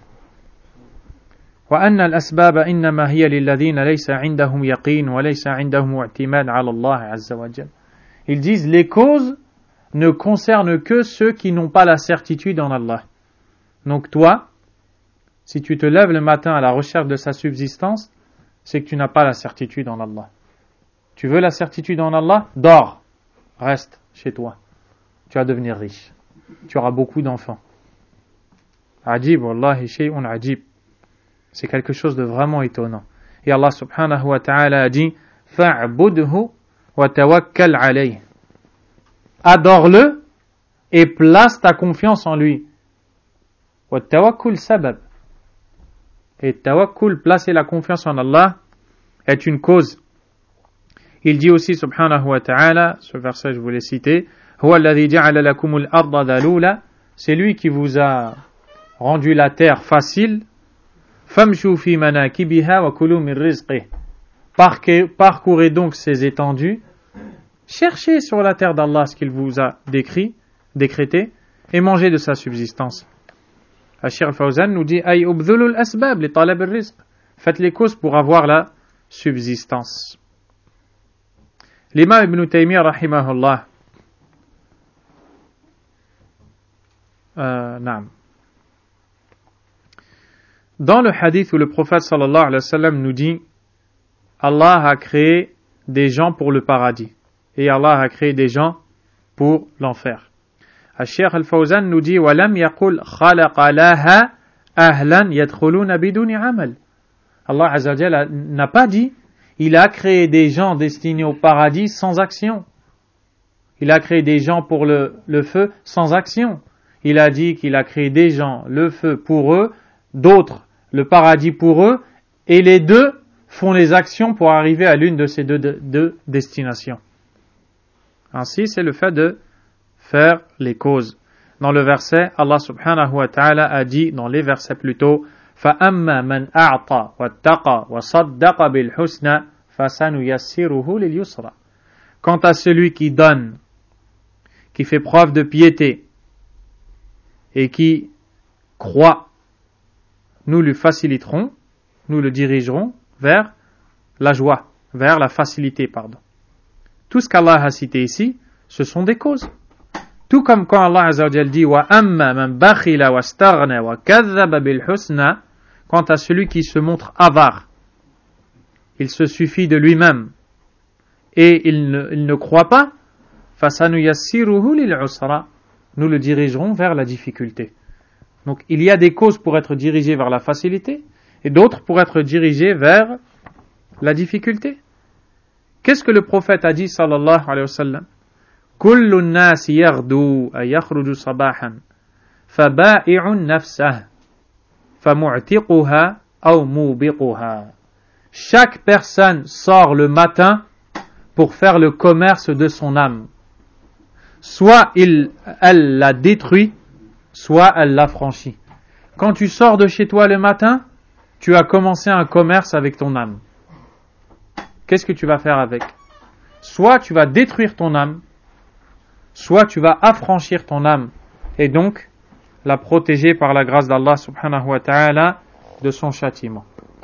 وأن الأسباب إنما هي للذين ليس عندهم يقين وليس عندهم اعتماد على الله عز وجل. Ils disent les causes ne concernent que ceux qui n'ont pas la certitude en Allah. Donc toi, si tu te lèves le matin à la recherche de sa subsistance, c'est que tu n'as pas la certitude en Allah. Tu veux la certitude en Allah? Dors, reste chez toi. Tu vas devenir riche. Tu auras beaucoup d'enfants. Ajib, wallahi shay'un ajib. C'est quelque chose de vraiment étonnant. Et Allah subhanahu wa ta'ala a dit fa'budhu wa tawakkal alayh. Adore-le et place ta confiance en lui. Wa tawakkul sabab. Et tawakkul, placer la confiance en Allah, est une cause. Il dit aussi subhanahu wa ta'ala, ce verset je vous l'ai cité, huwa alladhi ja'ala lakumul arda dhalula, c'est lui qui vous a rendu la terre facile. Famshu fi manakibiha wa kulu min rizqih. Parcourez donc ces étendues, cherchez sur la terre d'Allah ce qu'il vous a décrété, et mangez de sa subsistance. Cheikh Al-Fawzan nous dit ay ubdhulul asbab li talab ar-rizq. Faites les causes pour avoir la subsistance. L'imam Ibn Taymiyyah rahimahullah dans le hadith où le prophète sallallahu alayhi wa sallam nous dit Allah a créé des gens pour le paradis et Allah a créé des gens pour l'enfer. Cheikh Al-Fawzan nous dit walam yaqul khalaqa laha ahlan yadkhuluna biduni amal. Allah Azza wa Jalla n'a pas dit il a créé des gens destinés au paradis sans action. Il a créé des gens pour le feu sans action. Il a dit qu'il a créé des gens, le feu pour eux, d'autres le paradis pour eux, et les deux font les actions pour arriver à l'une de ces deux destinations. Ainsi, c'est le fait de faire les causes. Dans le verset, Allah subhanahu wa ta'ala a dit, dans les versets plus tôt, فَأَمَّا مَنْ أَعْطَى وَاتَّقَى وَصَدَّقَ بِالْحُسْنَى فَسَنُيَسِّرُهُ لِلْيُسْرَى. Quant à celui qui donne, qui fait preuve de piété et qui croit, nous lui faciliterons, nous le dirigerons vers la joie, vers la facilité, pardon. Tout ce qu'Allah a cité ici, ce sont des causes. Tout comme quand Allah Azza wa Jalla dit وَأَمَّا مَنْ بَخِلَ وَاسْتَغْنَى وَكَذَّبَ بِالْحُسْنَى. Quant à celui qui se montre avare, il se suffit de lui-même et il ne croit pas, فَسَنُيَسِّرُهُ لِلْعُسْرَى. Nous le dirigerons vers la difficulté. Donc il y a des causes pour être dirigé vers la facilité et d'autres pour être dirigé vers la difficulté. Qu'est-ce que le prophète a dit sallallahu alayhi wa sallam? كل الناس يغدو أي يخرج صباحا فبائع نفسه فمعتقها أو موبقها. Chaque personne sort le matin pour faire le commerce de son âme. Soit elle la détruit, soit elle l'affranchit. Quand tu sors de chez toi le matin, tu as commencé un commerce avec ton âme. Qu'est-ce que tu vas faire avec? Soit tu vas détruire ton âme, soit tu vas affranchir ton âme et donc la protéger par la grâce d'Allah subhanahu wa ta'ala de son châtiment.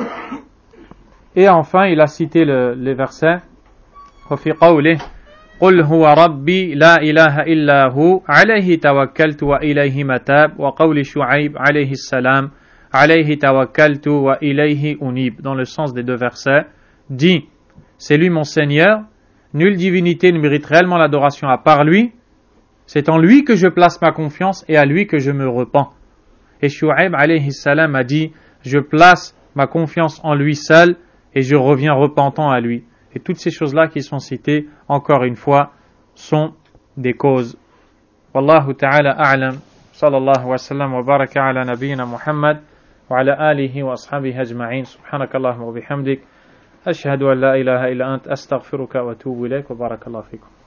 Et enfin, il a cité les versets وفي قوله قل هو ربي لا إله إلا هو عليه توكلت وإليه متاب وقول شعيب عليه السلام عليه توكلت وإليه أنيب. Dans le sens des deux versets, dit, c'est lui mon Seigneur, nulle divinité ne mérite réellement l'adoration à part lui, c'est en lui que je place ma confiance et à lui que je me repens. Et Shu'aib alayhi salam a dit, je place ma confiance en lui seul et je reviens repentant à lui. Et toutes ces choses-là qui sont citées, encore une fois, sont des causes. Wallahu ta'ala a'lam. Sallallahu wa sallam wa baraka ala nabiyyina Muhammad wa ala alihi wa ashabihi ajma'in. Subhanakallahumma wa bihamdik. Ashhadu an la ilaha illa ant astaghfiruka wa atubu ilayk wa barakallahu fikum.